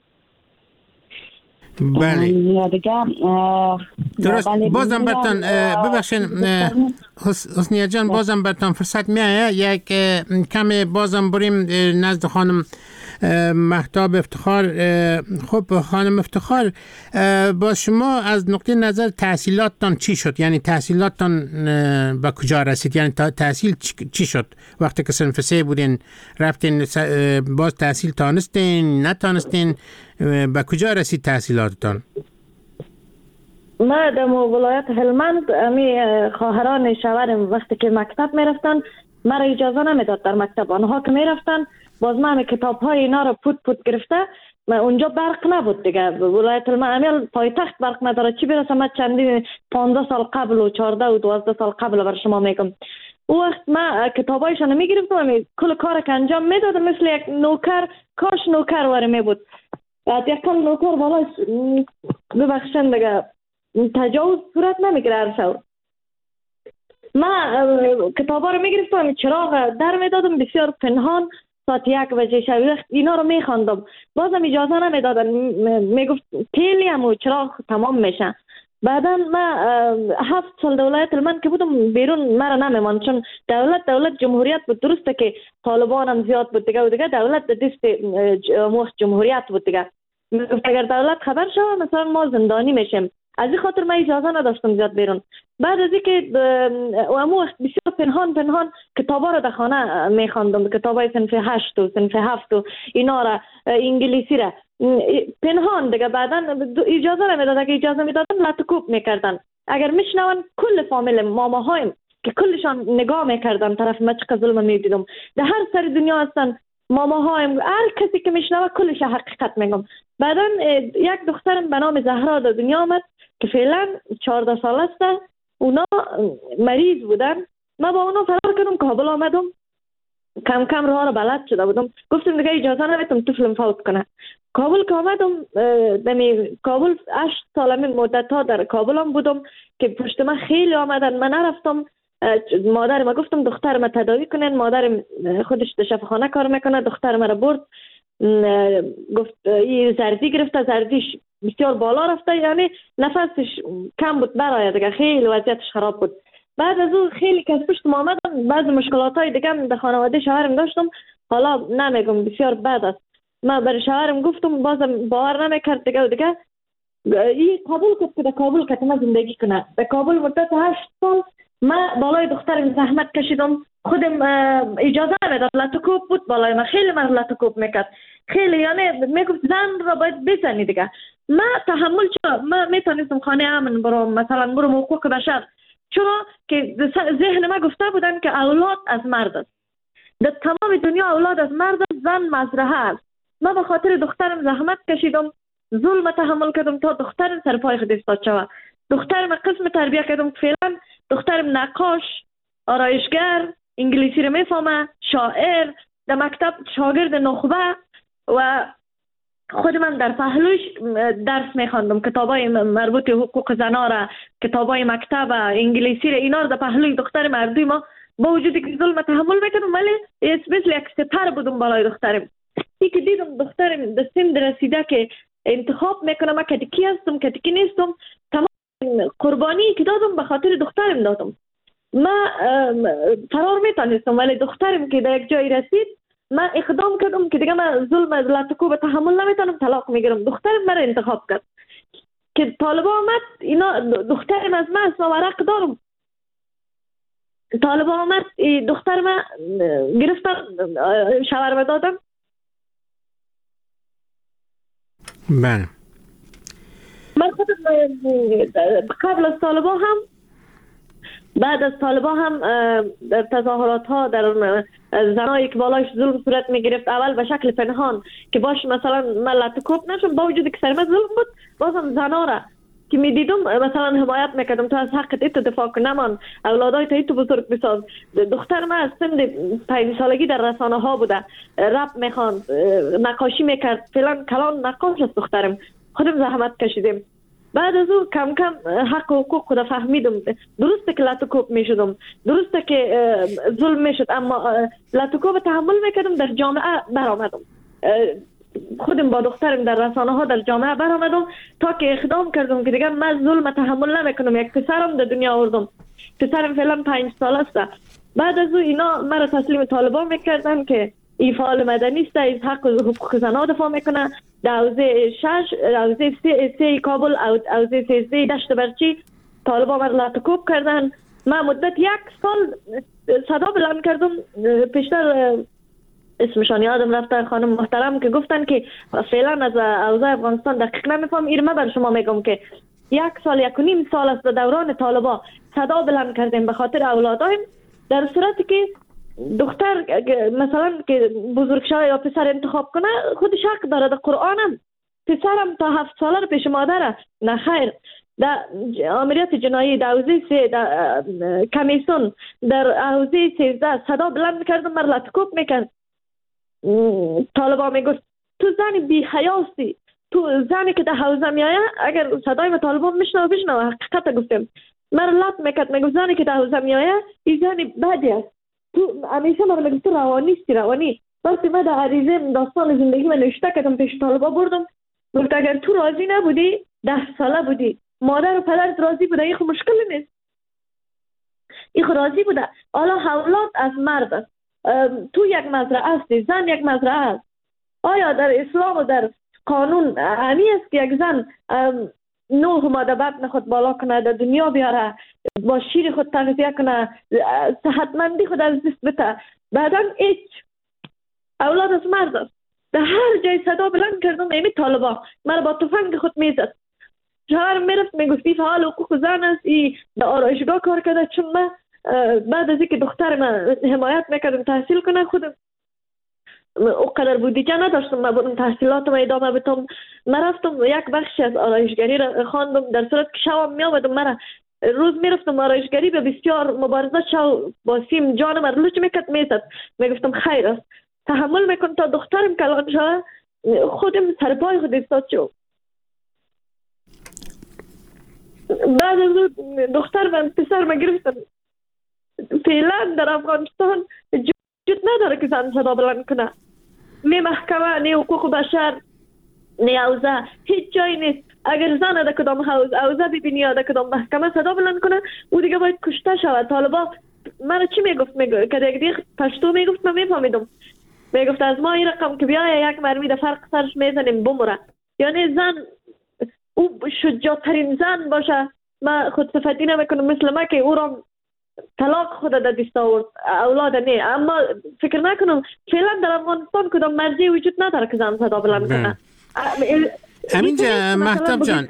بله درست. بازم برتان ببخشین حسنیه جان، بازم برتان فرصت میایه یک کمی بازم بریم نزد خانم مهتاب افتخار. خب خانم افتخار، با شما از نقطه نظر تحصیلاتتان چی شد؟ یعنی تحصیلاتتان به کجا رسید؟ یعنی تحصیل چی شد؟ وقتی که صنف 3 بودین رفتین باز تحصیل تانستین نتانستین؟ به کجا رسید تحصیلاتتان؟ ما در ولایت هلمند امی خواهران شوهرم وقتی که مکتب میرفتن مرا اجازه نمیداد در مکتب. آنها که میرفتن باز من کتاب های اینا رو پوت گرفته، اونجا برق نبود دیگه. ولایت هلمند پایتخت برق نداره، چی برسه من چندین 15 سال قبل و 14 و 12 سال قبل بر شما میگم. او وقت ما کتابایشان میگرفتم، کل کار که انجام میدادم مثل یک نوکر، کاش نوکر واره بود. یک کل نوکر بالا ببخشن دیگه تجاوز صورت نمیگیره هر شو. ما کتابا رو میگرفتم، چراغ در میدادم بسیار پنهان، ساعت 1 بجه شب وقت اینا رو میخواندم، بازم اجازه نمیدادن، میگفت تیلی هم و چراغ تمام میشه. بعدا ما 7 سال ولایت هلمند که بودم بیرون مرا نمیمان، چون دولت جمهوریت بود. درسته که طالبان هم زیاد بود دیگه و دیگه دولت دست موقع جمهوریت بود دیگه. میگفت اگر دولت خبر شود مثلا ما زندانی میشیم، از این خاطر من اجازه نداشتم زیاد بیرون. بعد از اینکه امو بسیار پنهان کتابا رو در خانه میخواندم، کتابای صنف 8 و صنف 7 و اینا را، انگلیسی را پنهان دیگه. بعدا اجازه نمیدادن، که اجازه میدادن لطکوب میکردن. اگر میشنون کل فامیل ماماهایم که کلشان نگاه میکردن طرف ما، چقدر ظلم میدیدم. در هر سر دنیا هستن ماماهایم، هر کسی که میشنوه کلش حقیقت میگم. بعدا یک دخترم به نام زهرا در دنیا آمد که فعلا 14 سال است. اونا مریض بودن. ما با اونا فرار کردم، کابل آمدم، کم کم راه را بلد شده بودم. گفتم دیگه اجازه نمیتم طفلم فوت کنه. کابل که آمدم، کابل 8 سال مدت ها در کابل هم بودم که پشت من خیلی آمدن. من نرفتم. مادر ما گفتم دختر ما تداوی کنن. مادر خودش در شفاخانه کار میکنه. دختر ما را برد، گفت این زردی گرفته، زردیش بسیار بالا رفته، یعنی نفسش کم بود برای دیگه، خیلی وضعیتش خراب بود. بعد از اون خیلی کس پشت ما آمدن. بعض مشکلات های دیگه در خانواده شوهرم داشتم، حالا نمیگم، بسیار بد است. من برای شوهرم گفتم، بازم باور نمیکرد دیگه و دیگه. این قبول کرد که در کابل که ما زندگی کنه. در کابل مدت 8 سال من بالای دخترم زحمت کشیدم. خودم اجازه نمیداد، لطکوب بود بالای من، خیلی من لطکوب میکرد، خیلی، یعنی میگفت زن را باید بزنی دیگه. من تحمل من میتونستم خانه امن برام، مثلا برام حقوق بشر، چرا که ذهن ما گفته بودن که اولاد از مرد است. در تمام دنیا اولاد از مرد است، زن مزرعه است. من به خاطر دخترم زحمت کشیدم، ظلم تحمل کردم تا دخترم سر پای خود ایستاد شود. دخترم قسم تربیت کردم. فعلا دخترم نقاش، آرایشگر، انگلیسی رو میفهمه، شاعر، در مکتب شاگرد نخبه و خود من در پهلوش درس میخواندم. کتابای مربوط به حقوق زنا را، کتابای مکتب، انگلیسی را، اینا رو در پهلوی دخترم اردوی ما، با وجودی که ظلم تحمل میکردم ولی مثل یک سپر بودم بالای دخترم. ای که دیدم دخترم در سن رسیده که انتخاب میکنم من کدکی هستم کدکی نیستم، تمام قربانی که دادم به خاطر دخترم دادم. من فرار میتونستم ولی دخترم که در یک جایی رسید من اقدام کردم که دیگه من ظلم لطکوب تحمل نمیتونم، طلاق میگیرم. دخترم مرا انتخاب کرد که طالبا آمد، اینا دخترم از من است، ورق دارم. طالبا آمد دختر من گرفتن، شاورما دادم. بله. من خودم قبل از طالبا هم بعد از طالبا هم در تظاهرات ها در زنایی که بالایش ظلم صورت می گرفت، اول به شکل پنهان که باش مثلا من لطکوب نشم، با وجودی که سر من ظلم بود، بازم زنا را که می دیدم مثلا حمایت میکردم، تو از حقت ایتو دفاع کنم، اولادای تا ایتو بزرگ بساز. دختر من از سن 5 سالگی در رسانه ها بوده، رپ میخواند، نقاشی میکرد، فعلا کلان نقاش است دخترم. خودم زحمت کشیدیم. بعد از او کم کم حق و حقوق خود فهمیدم. درسته که لطکوب میشدم، درسته که ظلم میشد، اما لطکوب تحمل میکردم، در جامعه برآمدم. خودم با دخترم در رسانه ها در جامعه برآمدم تا که اقدام کردم که دیگه من ظلم تحمل نمیکنم. یک پسرم در دنیا آوردم، پسرم فعلا 5 سال است. بعد از او اینا مرا تسلیم طالبان میکردن که این فعال مدنی است، از حق و حقوق زنان دفاع میکنه. در حوزه 6، حوزه 3 کابل، حوزه 13 دشت برچی طالبان مرا لطکوب کردن. من مدت 1 سال صدا بلند کردم. پیشتر اسمشان یادم رفته، خانم محترم که گفتن که فعلا از اوضاع افغانستان دقیق نمیفهم. ایرما بر شما میگم که 1 سال 1.5 سال است دوران طالبا صدا بلند کردیم به خاطر اولادایم. در صورتی که دختر مثلا که بزرگ شده یا پسر انتخاب کنه خودش حق داره. در قرآنم پسرم تا 7 ساله رو پیش مادره، نه خیر. در آمریت جنایی در حوزه 3 کمیسون در حوزه 13 صدا بلند میکردم، مر لطکوب میکرد. طالبا میگفت تو زنی بی حیاسی، تو زنی که در حوزه میایه، اگر صدای ما طالبان میشنوه بشنوه، حقیقت گفتم. مر لط میکرد، میگفت زنی که در حوزه میایه این زنی بدی است. تو همیشه من میگفت تو روانی. وقتی من در عریضه داستان زندگی من نوشته کردم پیش طالبا بردم، گفت اگر تو راضی نبودی 10 ساله بودی، مادر و پدرت راضی بوده، این خو مشکلی نیست، این خو راضی بوده. حالا اولاد از مرد است. تو یک مزرعه هستی، زن یک مزرعه است. آیا در اسلام و در قانون همی است که یک زن 9 ماده بدن خود بالا کنه، در دنیا بیاره، با شیر خود تغذیه کنه، صحتمندی خود از دست بده. بعدا هیچ اولاد از مرد است. در هر جای صدا بلند کردم ایمی طالبا مرا با تفنگ خود میزد. شوهرم میرفت میگفتی فعال حقوق زن است، ای در آرایشگاه کار کرده، چون من بعد از اینکه دختر من حمایت میکردم تحصیل کنه، خودم اونقدر بودجه نداشتم من برم تحصیلاتم ادامه بدم. من رفتم یک بخشی از آرایشگری را خواندم، در صورت که شبم میآمدم مرا روز میرفتم آرایشگری به بسیار مبارزه شو با سیم جانم را لوچ میکرد میزد. میگفتم خیر است تحمل میکن تا دخترم کلان شد. خودم سرپای خود ایستاد شد. بعد از دختر و پسر ما گرفتن. فعلا در افغانستان وجود نداره که زن صدا بلند کنه. نه محکمه، نه حقوق بشر، نه حوزه، هیچ جایی نیست. اگر زن در کدام حوزه ببینی یا در کدام محکمه صدا بلند کنه، او دیگه باید کشته شود. طالبا من چی میگفت؟ که دیگه پشتو میگفت، من میفهمیدم. میگفت از ما این رقم که بیایه یک مرمی در فرق سرش میزنیم بموره. یعنی زن او شجاعترین زن باشه. من خود صفتی نمیکنم مثل ما که او را طلاق خود در دست آورد، اولاد نه. اما فکر نکنم فعلا در افغانستان کدام مرزی وجود نداره که زن صدا بلند کنه. همینجا مهتاب جان،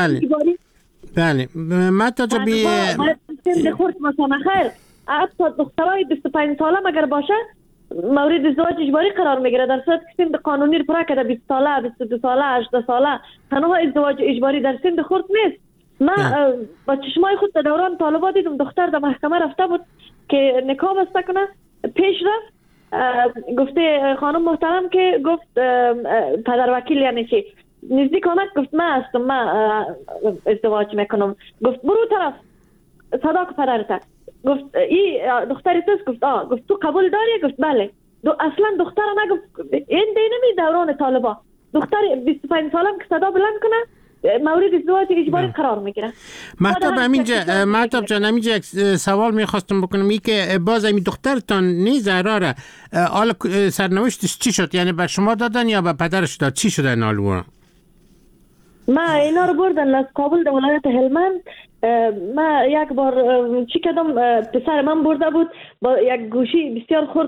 بله مهتاب جان سن خورد مثلا خیر حتی دخترای 25 ساله مگر باشه مورد ازدواج اجباری قرار میگیره، در صورت که سن قانونی رو پورا کرده 20 ساله 22 ساله 18 ساله تنها ازدواج اجباری در سن خورد نیست. من با چشمای خود در دوران طالبا دیدم دختر در محکمه رفته بود که نکاح بسته کنه، پیش رفت گفته خانم محترم که گفت پدر وکیل یعنی چی نزدیک آمد گفت من هستم، من ازدواج میکنم. گفت برو طرف صدا که پدرت. گفت این دختری توست؟ گفت آه. گفت تو قبول داری؟ گفت بله. اصلا دختر نگفت. این دینمی دوران طالبا دختر 25 سالم که صدا بلند کنه مورد ازدواج اجباری قرار میگیره. مهتاب جان همینجا یک سوال میخواستم بکنم، این که باز این دخترتان نیز قراره حالا سرنوشتش چی شد؟ یعنی به شما دادن یا به پدرش داد؟ چی شده نالو؟ ما اینا رو بردن از کابل در ولایت هلمند. ما یک بار چی کردم، پسر من برده بود با یک گوشی بسیار خرد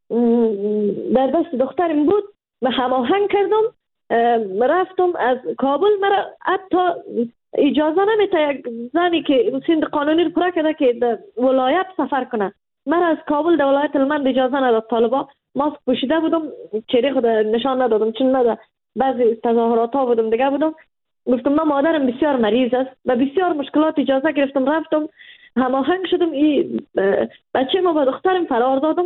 در دست دخترم بود، من هماهنگ کردم رفتم از کابل. مرا حتی اجازه نمیده یک زنی که سن قانونی رو پورا کرده که در ولایت سفر کنه. مرا از کابل در ولایت هلمند اجازه نداد طالبا. ماسک پوشیده بودم، چهره خود نشان ندادم چون نداد بعضی تظاهرات ها بودم دیگه بودم. گفتم من مادرم بسیار مریض است و بسیار مشکلات اجازه گرفتم رفتم هماهنگ شدم. این بچه ما با دخترم فرار دادم.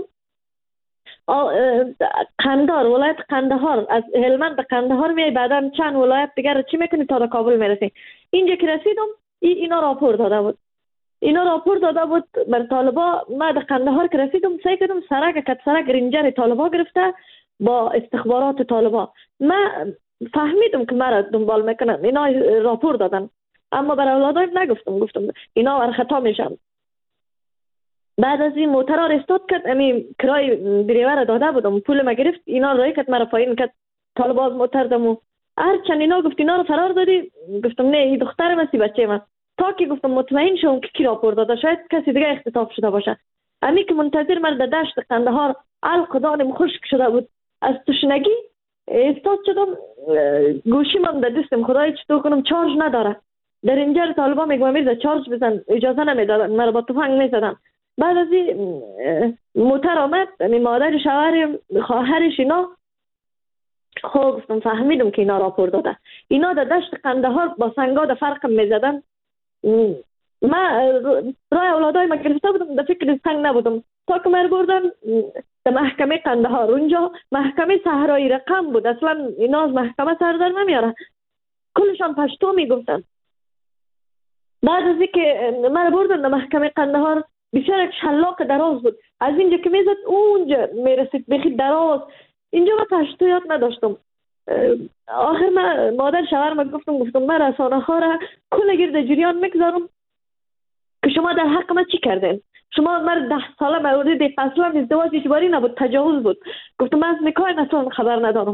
قندهار ولایت قندهار از هلمند به قندهار میای، بعدا چند ولایت دیگر چی میکنی تا کابل میرسی. اینجا که رسیدم اینا راپور داده بود بر طالبا. من در قندهار که رسیدم سعی کردم سرک رنجر طالبا گرفته با استخبارات طالبا. من فهمیدم که مرا دنبال میکنن. اینا راپور دادن اما برای اولادایم نگفتم. گفتم اینا ور خطا میشن. بعد از این موتر را استاد کرد، امی کرای دریور داده بودم، پول ما گرفت، اینا رای کرد مرا پایین کرد. طالبا از موتر دمو هرچند اینا گفت اینا رو فرار دادی. گفتم نه این دخترم است بچه من. تا که گفتم مطمئن شوم که کی راپور داده، شاید کسی دیگه اختطاف شده باشه. امی که منتظر من در دشت قندهار القدانم خشک شده بود از تشنگی استاد شدم. گوشی من در دستم خدای چطور کنم چارج نداره. در اینجا طالبا میگم میرزا چارج بزن، اجازه نمیدادن، مرا با تفنگ میزدن. بعد از این موتر آمد، مادر شوهر خواهرش اینا خب گفتم فهمیدم که اینا راپور داده. اینا در دشت قندهار با سنگا در فرقم میزدن. من رای اولادای ما گرفته بودم، در فکر سنگ نبودم تا که من بردن در محکمه قندهار. اونجا محکمه صحرایی رقم بود، اصلا اینا از محکمه سر در نمیاره، کلشان پشتو میگفتن. بعد از اینکه من بردن در محکمه قندهار بسیار یک شلاق دراز بود، از اینجا که میزد اونجا میرسید بخی دراز. اینجا من پشتو یاد نداشتم. آخر من مادر شوهر من گفتم من رسانه ها را کل گرد جریان میگذارم که شما در حق من چی کردین. شما من 10 ساله مورد اصلا ازدواج اجباری نبود، تجاوز بود. گفتم من از نکاح اصلا خبر ندارم.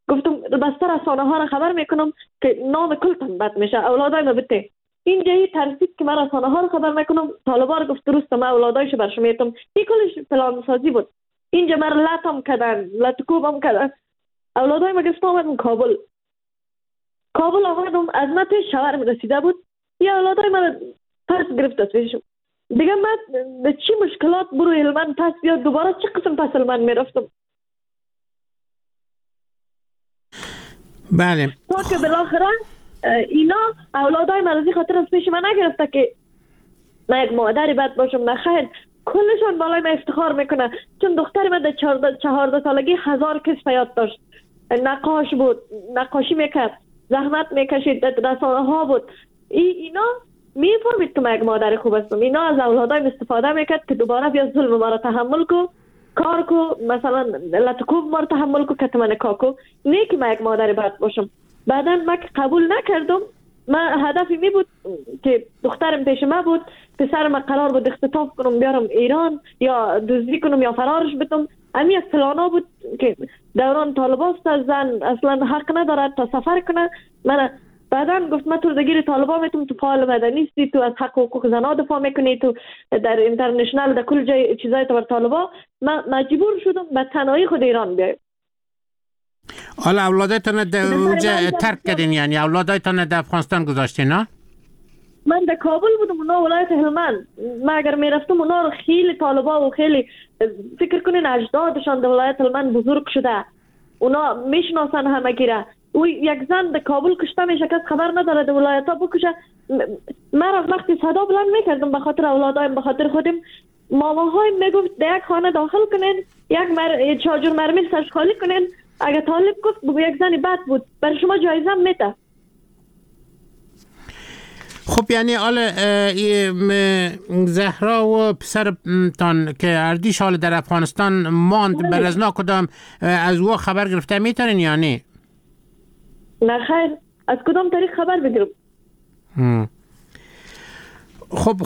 گفتم بستر رسانه ها را خبر میکنم که نام کلتان بد میشه، اولادای ما بته. اینجا این ترسید که من رسانه ها را خبر میکنم. طالبان گفت درست ما اولادایشو برش میتم. این کلش پلان سازی بود. اینجا من لطم کردن، لطکوبم کردن. اولادای ما گفت آمدم کابل آمدم، از من توی شوهرم رسیده بود. یا اولادای من پس گرفت تصویرشم. دیگه من به چی مشکلات بروی هلمند پس بیاد دوباره چی قسم پس هلمند میرفتم. بله. تا که بالاخره اینا اولادای من از این خاطر از پیش من نگرفته که من یک مادری بد باشم. نه خیر، کلشان بالای من افتخار میکنه، چون دختر من در 14 سالگی 1000 کسب حیات داشت. نقاش بود، نقاشی میکرد، زحمت میکشید، در رسانه ها بود. اینا میفهمید که من یک مادر خوب هستم. اینا از اولادایم استفاده میکرد که دوباره بیا ظلم ما را تحمل کو، کار کو، مثلا لطکوب ما را تحمل کو، کتمن کاکو. نه که من یک مادر بد باشم. بعدا من که قبول نکردم، من هدفی می بود که دخترم پیش من بود، پسرم قرار بود اختطاف کنم بیارم ایران یا دزدی کنم یا فرارش بدم. امی از پلانا بود که دوران طالباست زن اصلا حق ندارد تا سفر کنه. من بعدا گفت من تو درگیر طالبان میتونم، تو فعال مدنیستی، تو از حق و حقوق زنان دفاع میکنی، تو در اینترنشنال در کل جای چیزای تو بر طالبان. من مجبور شدم به تنهایی خود ایران بیایم. حالا اولادایتان در ترک کردین، یعنی اولادایتان در افغانستان گذاشتین نه؟ من در کابل بودم، اونا ولایت هلمند. من اگر میرفتم اونا رو خیلی طالبا و خیلی فکر کنین اجدادشان در ولایت هلمند بزرگ شده، اونا میشناسن همگی را. او یک زن در کابل کشته میشه، کس خبر نداره در ولایت ها بکشه. من وقتی صدا بلند میکردم به خاطر اولادایم، به خاطر خودم، ماماهایم میگفت در یک خانه داخل کنین، یک چاجور مرمل سرش خالی کنین. اگر طالب گفت بگو یک زنی بد بود، برای شما جایزه میده. خب یعنی حالا زهرا و پسرتان که اردیش حال در افغانستان ماند، بر از کدام از او خبر گرفته میتونین یا نه؟ نه خیر، از کدام طریق خبر بگیرم؟ خب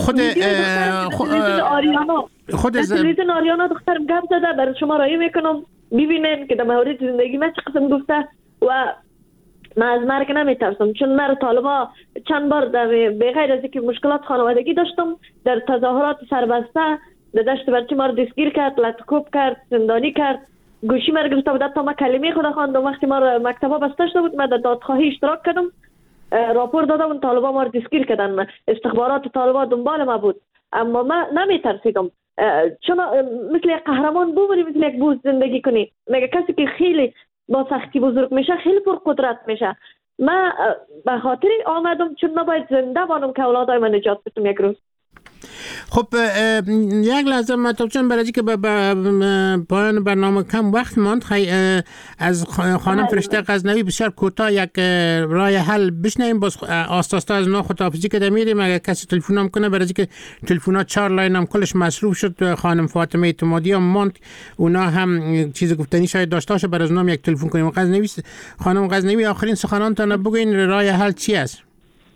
خود تلویزیون آریانا دخترم گپ زده، برای شما رایی میکنم ببینین که در مورد زندگی من چه قسم گفته. و من از مرگ نمیترسم، چون من طالبا چند بار به غیر از اینکه مشکلات خانوادگی داشتم، در تظاهرات سربسته در دشت برچی ما رو دستگیر کرد، لطکوب کرد، زندانی کرد، گوشی ما رو گرفته بود تا ما کلمه خود خواندم. وقتی ما رو مکتبا بسته شده بود، من در دادخواهی اشتراک کردم، راپور دادم، طالبا ما رو دستگیر کردن. استخبارات طالبا دنبال ما بود، اما من نمیترسیدم، چون مثل یک قهرمان بمونی، مثل یک بوز زندگی کنی. مگه کسی که خیلی با سختی بزرگ میشه خیلی پر قدرت میشه. من به خاطر آمدم چون من باید زنده بانم که اولادای من نجات بدم یک روز. خب یک لحظه مطلب، چون برای که به پایان برنامه کم وقت ماند، از خانم فرشته غزنوی بسیار کوتاه یک راه حل بشنویم، باز آستاستا از نو خداحافظی که میریم. اگر کسی تلفن هم کنه، برای که تلفن‌ها 4 لاین هم کلش مصروف شد. خانم فاطمه اعتمادی هم ماند، اونا هم چیز گفتنی شاید داشته باشه، برای اونم یک تلفن کنیم. خانم غزنوی آخرین سخنانتون بگوین، راه حل چی است؟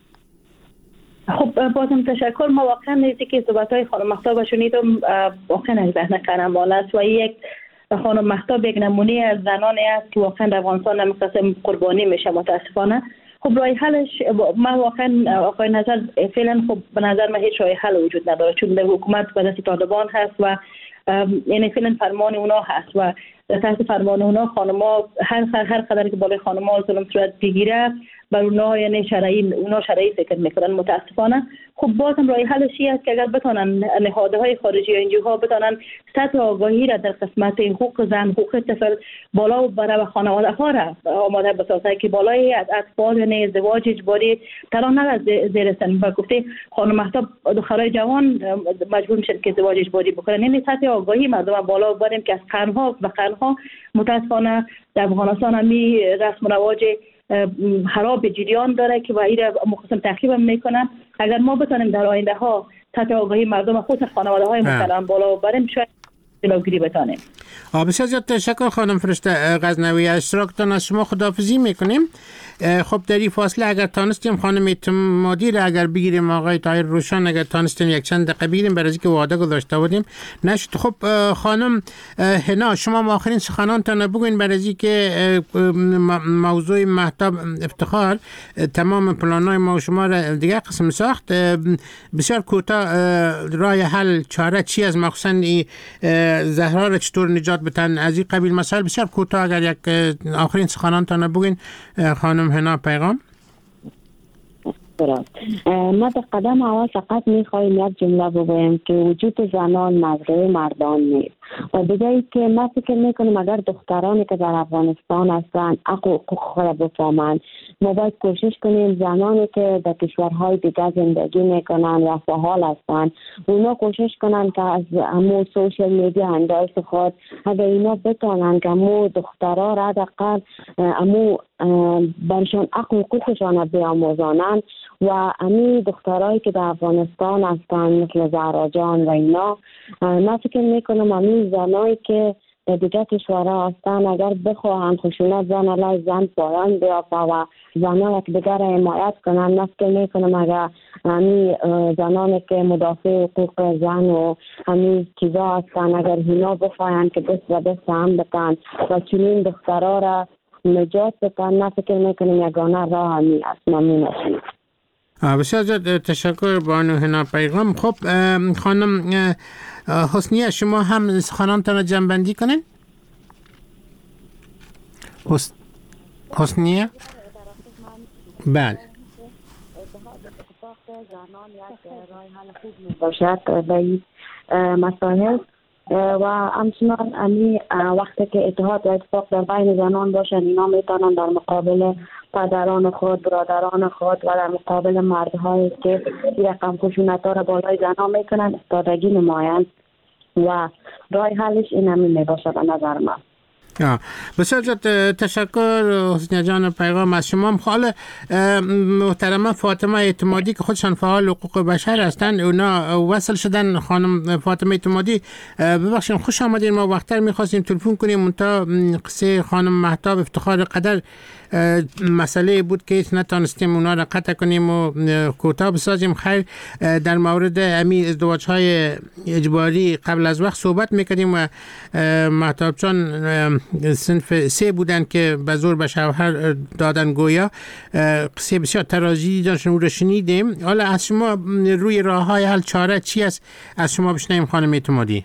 خب بازم تشکر. ما واقعا نیستی که صحبت‌های خانم مهتاب شنیدم، واقعا از ذهن قهرمان است و یک خانم مهتاب یک نمونه از زنانی است که واقعا در افغانستان نمی‌خواستم قربانی میشه متاسفانه. خب راه حلش ما واقعا آقای نظر فعلا خب به نظر من هیچ راه حل وجود نداره، چون در حکومت به دست طالبان هست و یعنی فعلا فرمان اونا هست و تحت فرمان اونا خانم‌ها هر قدر که بالای خانم‌ها ظلم صورت بگیره بر اونا یعنی شرعی فکر میکنن متاسفانه. خب بازم راه حلش است که اگر بتونن نهادهای خارجی یا انجیوها بتونن سطح آگاهی را در قسمت حقوق زن، حقوق طفل بالا ببره و خانواده ها را آماده بسازه که بالای اطفال یعنی ازدواج اجباری تنها نه زیر سن. و گفته خانم مهتاب دخترای جوان مجبور میشن که ازدواج اجباری بکنن. یعنی سطح آگاهی مردم بالا ببریم که از قرنها و قرنها متاسفانه در افغانستان همی رسم و رواج خراب جریان داره که و این را مخصوصا تعقیب میکنن. اگر ما بتونیم در آینده ها سطح آگاهی مردم خود خانواده های مسلمان بالا ببریم، شاید جلوگیری بتانیم. بسیار زیاد تشکر خانم فرشته غزنوی. اشتراکتان از شما خداحافظی میکنیم. خب در این فاصله اگر تانستیم خانم اعتمادی را اگر بگیریم، آقای طاهر روشن اگر تانستیم یک چند دقیقه بگیریم برای اینکه وعده گذاشته بودیم نشد. خب خانم هنا شما آخرین سخنانتان بگوین برای اینکه موضوع مهتاب افتخار تمام پلان‌های ما و شما را دیگه قسم ساخت. بسیار کوتاه راه حل چاره چی از مخصوصا زهرا را چطور نجات بتن از این قبیل مسائل بسیار کوتاه اگر یک آخرین سخنانتان بگوین خانم هنا پیغام. ما به قدم اول فقط میخوایم یک جمله بگویم که وجود زنان مزرعه مردان نیست و دیگه که ما فکر میکنیم اگر دخترانی که در افغانستان هستند حقوق خود بفهمند، ما باید کوشش کنیم زنانی که در کشورهای دیگه زندگی میکنن و فعال هستند اونا کوشش کنن که از همون سوشل میدیا هندایش خود اگر اینا بتونن که همون دخترها را حداقل همون برشان حقوقشان بیاموزانند و همین دخترایی که در افغانستان هستند مثل زهرا جان و اینا، من فکر میکنم همین زنایی که در دیگه کشورها هستند اگر بخواهند خشونت زن علیه زن پایان بیافته و زنان که دیگر را حمایت کنند، من فکر میکنم اگر همین زنانی که مدافع حقوق زن و همین چیزا هستند اگر اینا بخواهند که دست و دست هم بکن و چنین دخترها را نجات بتن، من فکر میکنم یگانه راه همین است. ممنون هستم. بسیار زیاد تشکر بانو هنا پیغام. خب خانم حسنیه شما هم سخنانتان را جمع‌بندی کنین. حسنیه بله باشد به این مسائل و همچنان امی وقتی که اتحاد و اتفاق در بین زنان باشن اینا میتونن در مقابل پدران خود، برادران خود و در مقابل مردهایی که رقم خشونت‌ها را بالای زنان میکنن استادگی نمایند و راه حلش این همین میباشه به نظر من. بسیار تشکر حسنیه جان پیغام از شما. حال محترمه فاطمه اعتمادی که خودشان فعال حقوق بشر هستند اونا وصل شدن. خانم فاطمه اعتمادی ببخشید خوش آمدین. ما وقتر میخواستیم تلفن کنیم تا قصه خانم مهتاب افتخار قدر مسئله بود که نتانستیم اونا را قطع کنیم و کوتاه بسازیم. خیر در مورد امی ازدواج های اجباری قبل از وقت صحبت میکردیم و مهتاب جان صنف 3 بودن که به زور به شوهر دادن گویا. قصه بسیار تراژدی داشتن رو شنیدیم. حالا از شما روی راه های حل چاره چی است از شما بشنویم خانم اعتمادی.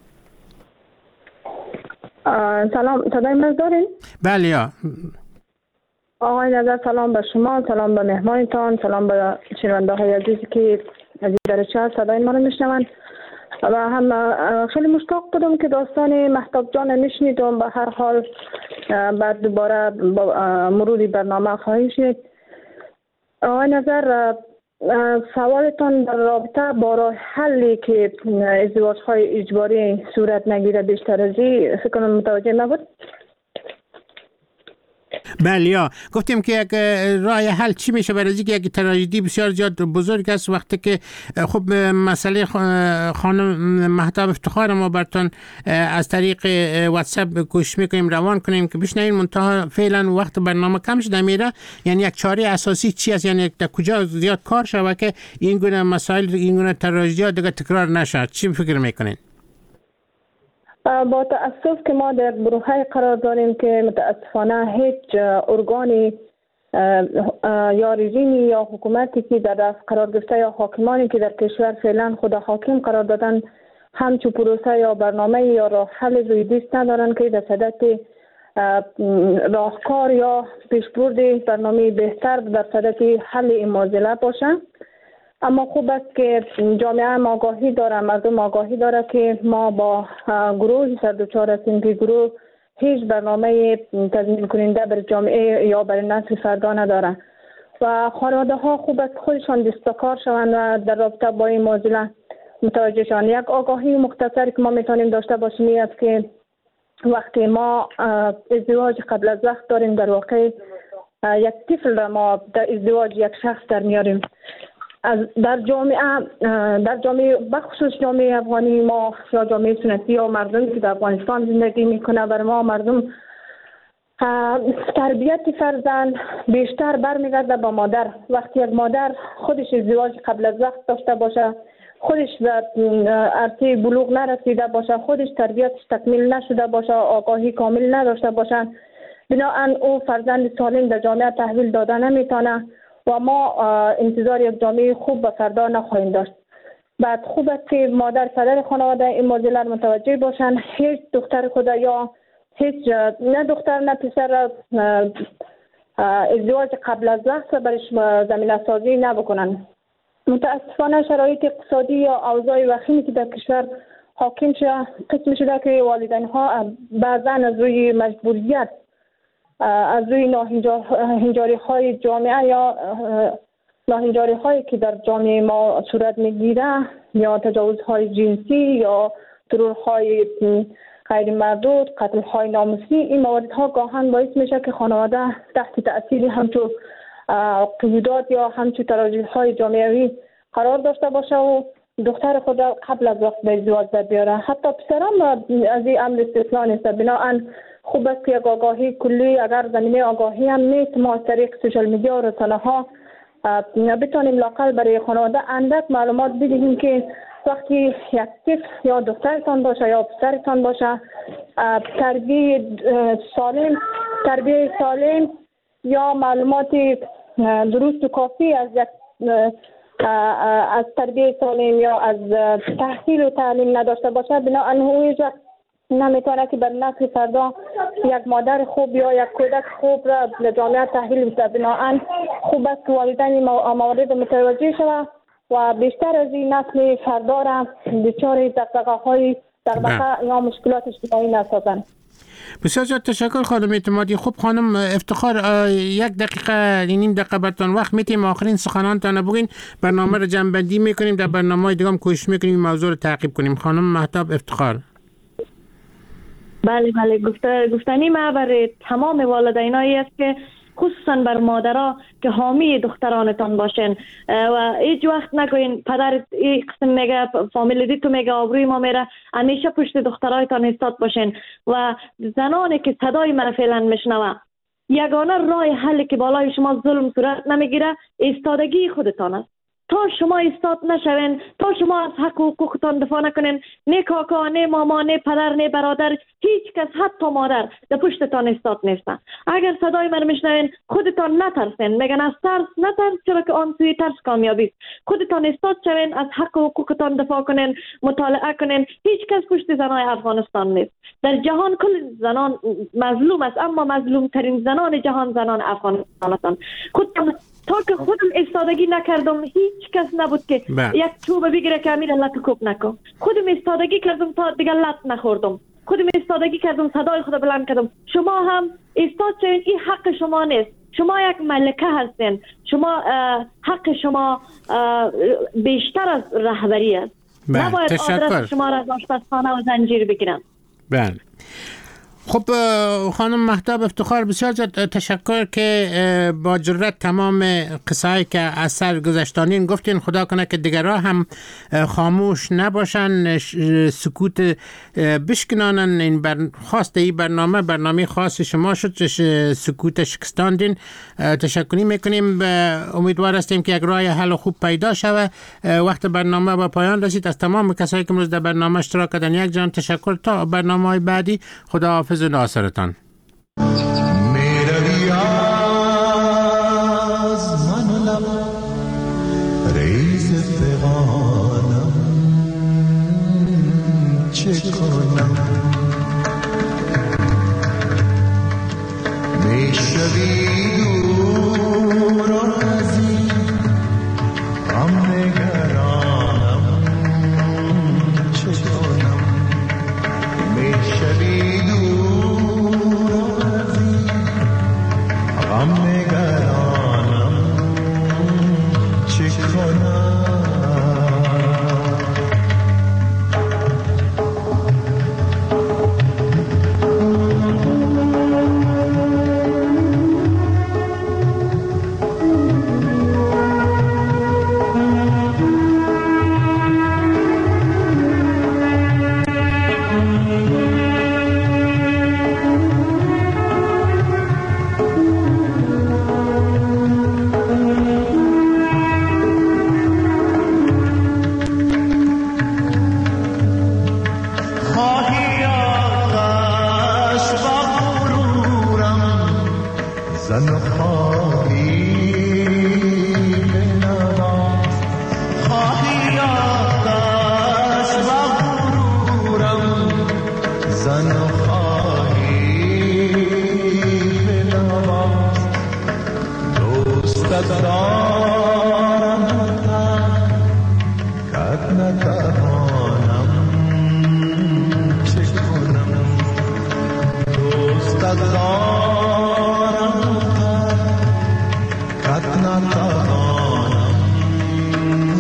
سلام صدای من دارین؟ بله یا آقای نظر سلام به شما، سلام به مهمانتان، سلام به شنونده های عزیزی که از این درجه صدای ما رو میشنون و هم خیلی مشتاق بودم که داستان مهتاب جان نشنیدم. به هر حال بعد دوباره مرور برنامه خواهیم شد. آقای نظر سوالتان در رابطه با راه حلی که ازدواج های اجباری صورت نگیره بیشتر از این فکر کنم متوجه نبود. بله یا گفتیم که یک راه حل چی میشه برای اینکه یک تراژدی بسیار زیاد بزرگ است وقتی که خب مسئله خانم مهتاب افتخار ما براتون از طریق واتساپ کوشش میکنیم روان کنیم که بشنویم منتها فعلا وقت برنامه کم شده میره. یعنی یک چاره اساسی چی است؟ یعنی در کجا زیاد کار شود که این گونه مسائل این گونه تراژدی دیگه تکرار نشه؟ چی فکر میکنین؟ با تأسف که ما در گروه‌های قرار داریم که متاسفانه هیچ ارگانی یا رژیمی یا حکومتی که در دست قرار گرفته یا حاکمانی که در کشور فعلا خود حاکم قرار دادن همچون پروسه یا برنامه یا راه حل روی دست ندارن که در صدد راهکار یا پیشبرد برنامه بهتر در صدد حل این معضله باشن. اما خوب است که جامعه هم آگاهی داره، مردم آگاهی داره که ما با گروهی سر دچار هستیم که گروه هیچ برنامه تضمین کننده بر جامعه یا بر نسل فردا نداره و خانواده ها خوب است خودشان دستکار شوند و در رابطه با این موضوع متوجه شوند. یک آگاهی مختصری که ما میتونیم داشته باشیم این است که وقتی ما ازدواج قبل از وقت داریم در واقع یک طفل را ما در ازدواج یک شخص در میاریم در جامعه بخصوص جامعه افغانی ما یا جامعه سنتی یا مردمی که در افغانستان زندگی میکنه، بر ما مردم تربیت فرزند بیشتر برمیگرده به مادر. وقتی یک مادر خودش ازدواج قبل از وقت داشته باشه، خودش به عرصه بلوغ نرسیده باشه، خودش تربیتش تکمیل نشده باشه، آگاهی کامل نداشته باشه، بنابراین او فرزند سالم در جامعه تحویل داده نمیتونه و ما انتظار یک جامعه خوب به فردا نخواهیم داشت. بعد خوب است که مادر پدر خانواده این موضوع متوجه باشن، هیچ دختر خود یا هیچ نه دختر نه پسر ازدواج قبل از وقت برش زمینه سازی نبکنن. متاسفانه شرایط اقتصادی یا اوضاع وخیمی که در کشور حاکم شده قسم شده که والدین ها بعضا از روی مجبوریت، از روی ناهنجاری های جامعه یا ناهنجاری هایی که در جامعه ما صورت میگیره یا تجاوز های جنسی یا ترور های غیر مردود، قتل های ناموسی، این موارد ها گاهن باعث میشه که خانواده تحت تأثیر همچون قیودات یا همچون تراجیح های جامعوی قرار داشته باشه و دختر خود قبل از وقت به ازدواج در بیاره. حتی پسران از این امر استثنا نیست. بنابراین خوب است که آگاهی کلی، اگر زمینه آگاهی هم نیست، ما از طریق سوشال میدیا و رسانه ها بتانیم لاقل برای خانواده اندک معلومات بدهیم که وقتی یک طفل یا دخترتان باشه یا پسرتان باشه، تربیه سالم یا معلومات درست و کافی از تربیه سالم یا از تحصیل و تعلیم نداشته باشه، بنابراین هیچ نمیتونه که بر نسل فردا یک مادر خوب یا یک کودک خوب را به جامعه تحویل بده. بنابراین خوب است که والدین موارد متوجه شود و بیشتر از این نسل فردا را دچار دغدغه‌های یا مشکلات اجتماعی نسازند. بسیار زیاد تشکر خانم اعتمادی. خب خانم افتخار، یک دقیقه نیم دقیقه براتون وقت میتیم آخرین سخنانتان بگین، برنامه رو جمع‌بندی میکنیم، در برنامه‌های دیگه هم کوشش میکنیم این موضوع رو تعقیب کنیم. خانم مهتاب افتخار. بله گفتنی ما برای تمام والدینایی است که خصوصا بر مادرها که حامی دخترانتان باشین و هیچ وقت نگوین پدر این قسم میگه، فامیل دیتو میگه، آبروی ما میره، همیشه پشت دخترایتان ایستاد باشین. و زنانی که صدای من فعلا میشنوه، یگانه راه حلی که بالای شما ظلم صورت نمیگیره ایستادگی خودتان است. تا شما ایستاد نشوین، تا شما از حق و حقوقتان دفاع نکنین، نه کاکا، نه ماما، نه پدر، نه برادر، هیچ کس حتی مادر در پشتتان ایستاد نیستن. اگر صدای من میشنوین خودتان نترسین، میگن از ترس نترس چرا که آن سوی ترس کامیابی است. خودتان ایستاد شوین، از حق و حقوقتان دفاع کنین، مطالعه کنین. هیچ کس پشت زنای افغانستان نیست. در جهان کل زنان مظلوم است، اما مظلوم ترین زنان جهان زنان افغانستان هستند. تا که خودم ایستادگی نکردم هیچ کس نبود که یک چوب بگیره که امیر لط کوب نکن. خودم ایستادگی کردم تا دیگه لط نخوردم. خودم ایستادگی کردم، صدای خود بلند کردم. شما هم ایستاد شوین، این حق شما نیست. شما یک ملکه هستین. شما حق شما بیشتر از رهبری است. نباید آدرس شما را از آشپزخانه و زنجیر بگیرن. بله. خب خانم مهتاب افتخار، بسیار تشکر که با جرأت تمام قصه‌ای که از سر گذشتانین گفتین. خدا کنه که دیگرها هم خاموش نباشن، سکوت بشکنانن. این خواسته برنامه خاص شما شد، سکوت شکستاندین. تشکری میکنیم. امیدوار هستیم که یک راه حل خوب پیدا شود. وقت برنامه به پایان رسید. از تمام کسایی که امروز در برنامه اشتراک کردن یک جان تشکر. تا برنامه‌های بعدی، خدا حافظ و ناصرتان. میروی از من و لب ریز فغانم، چه کنم میشوی دور از این غم نگر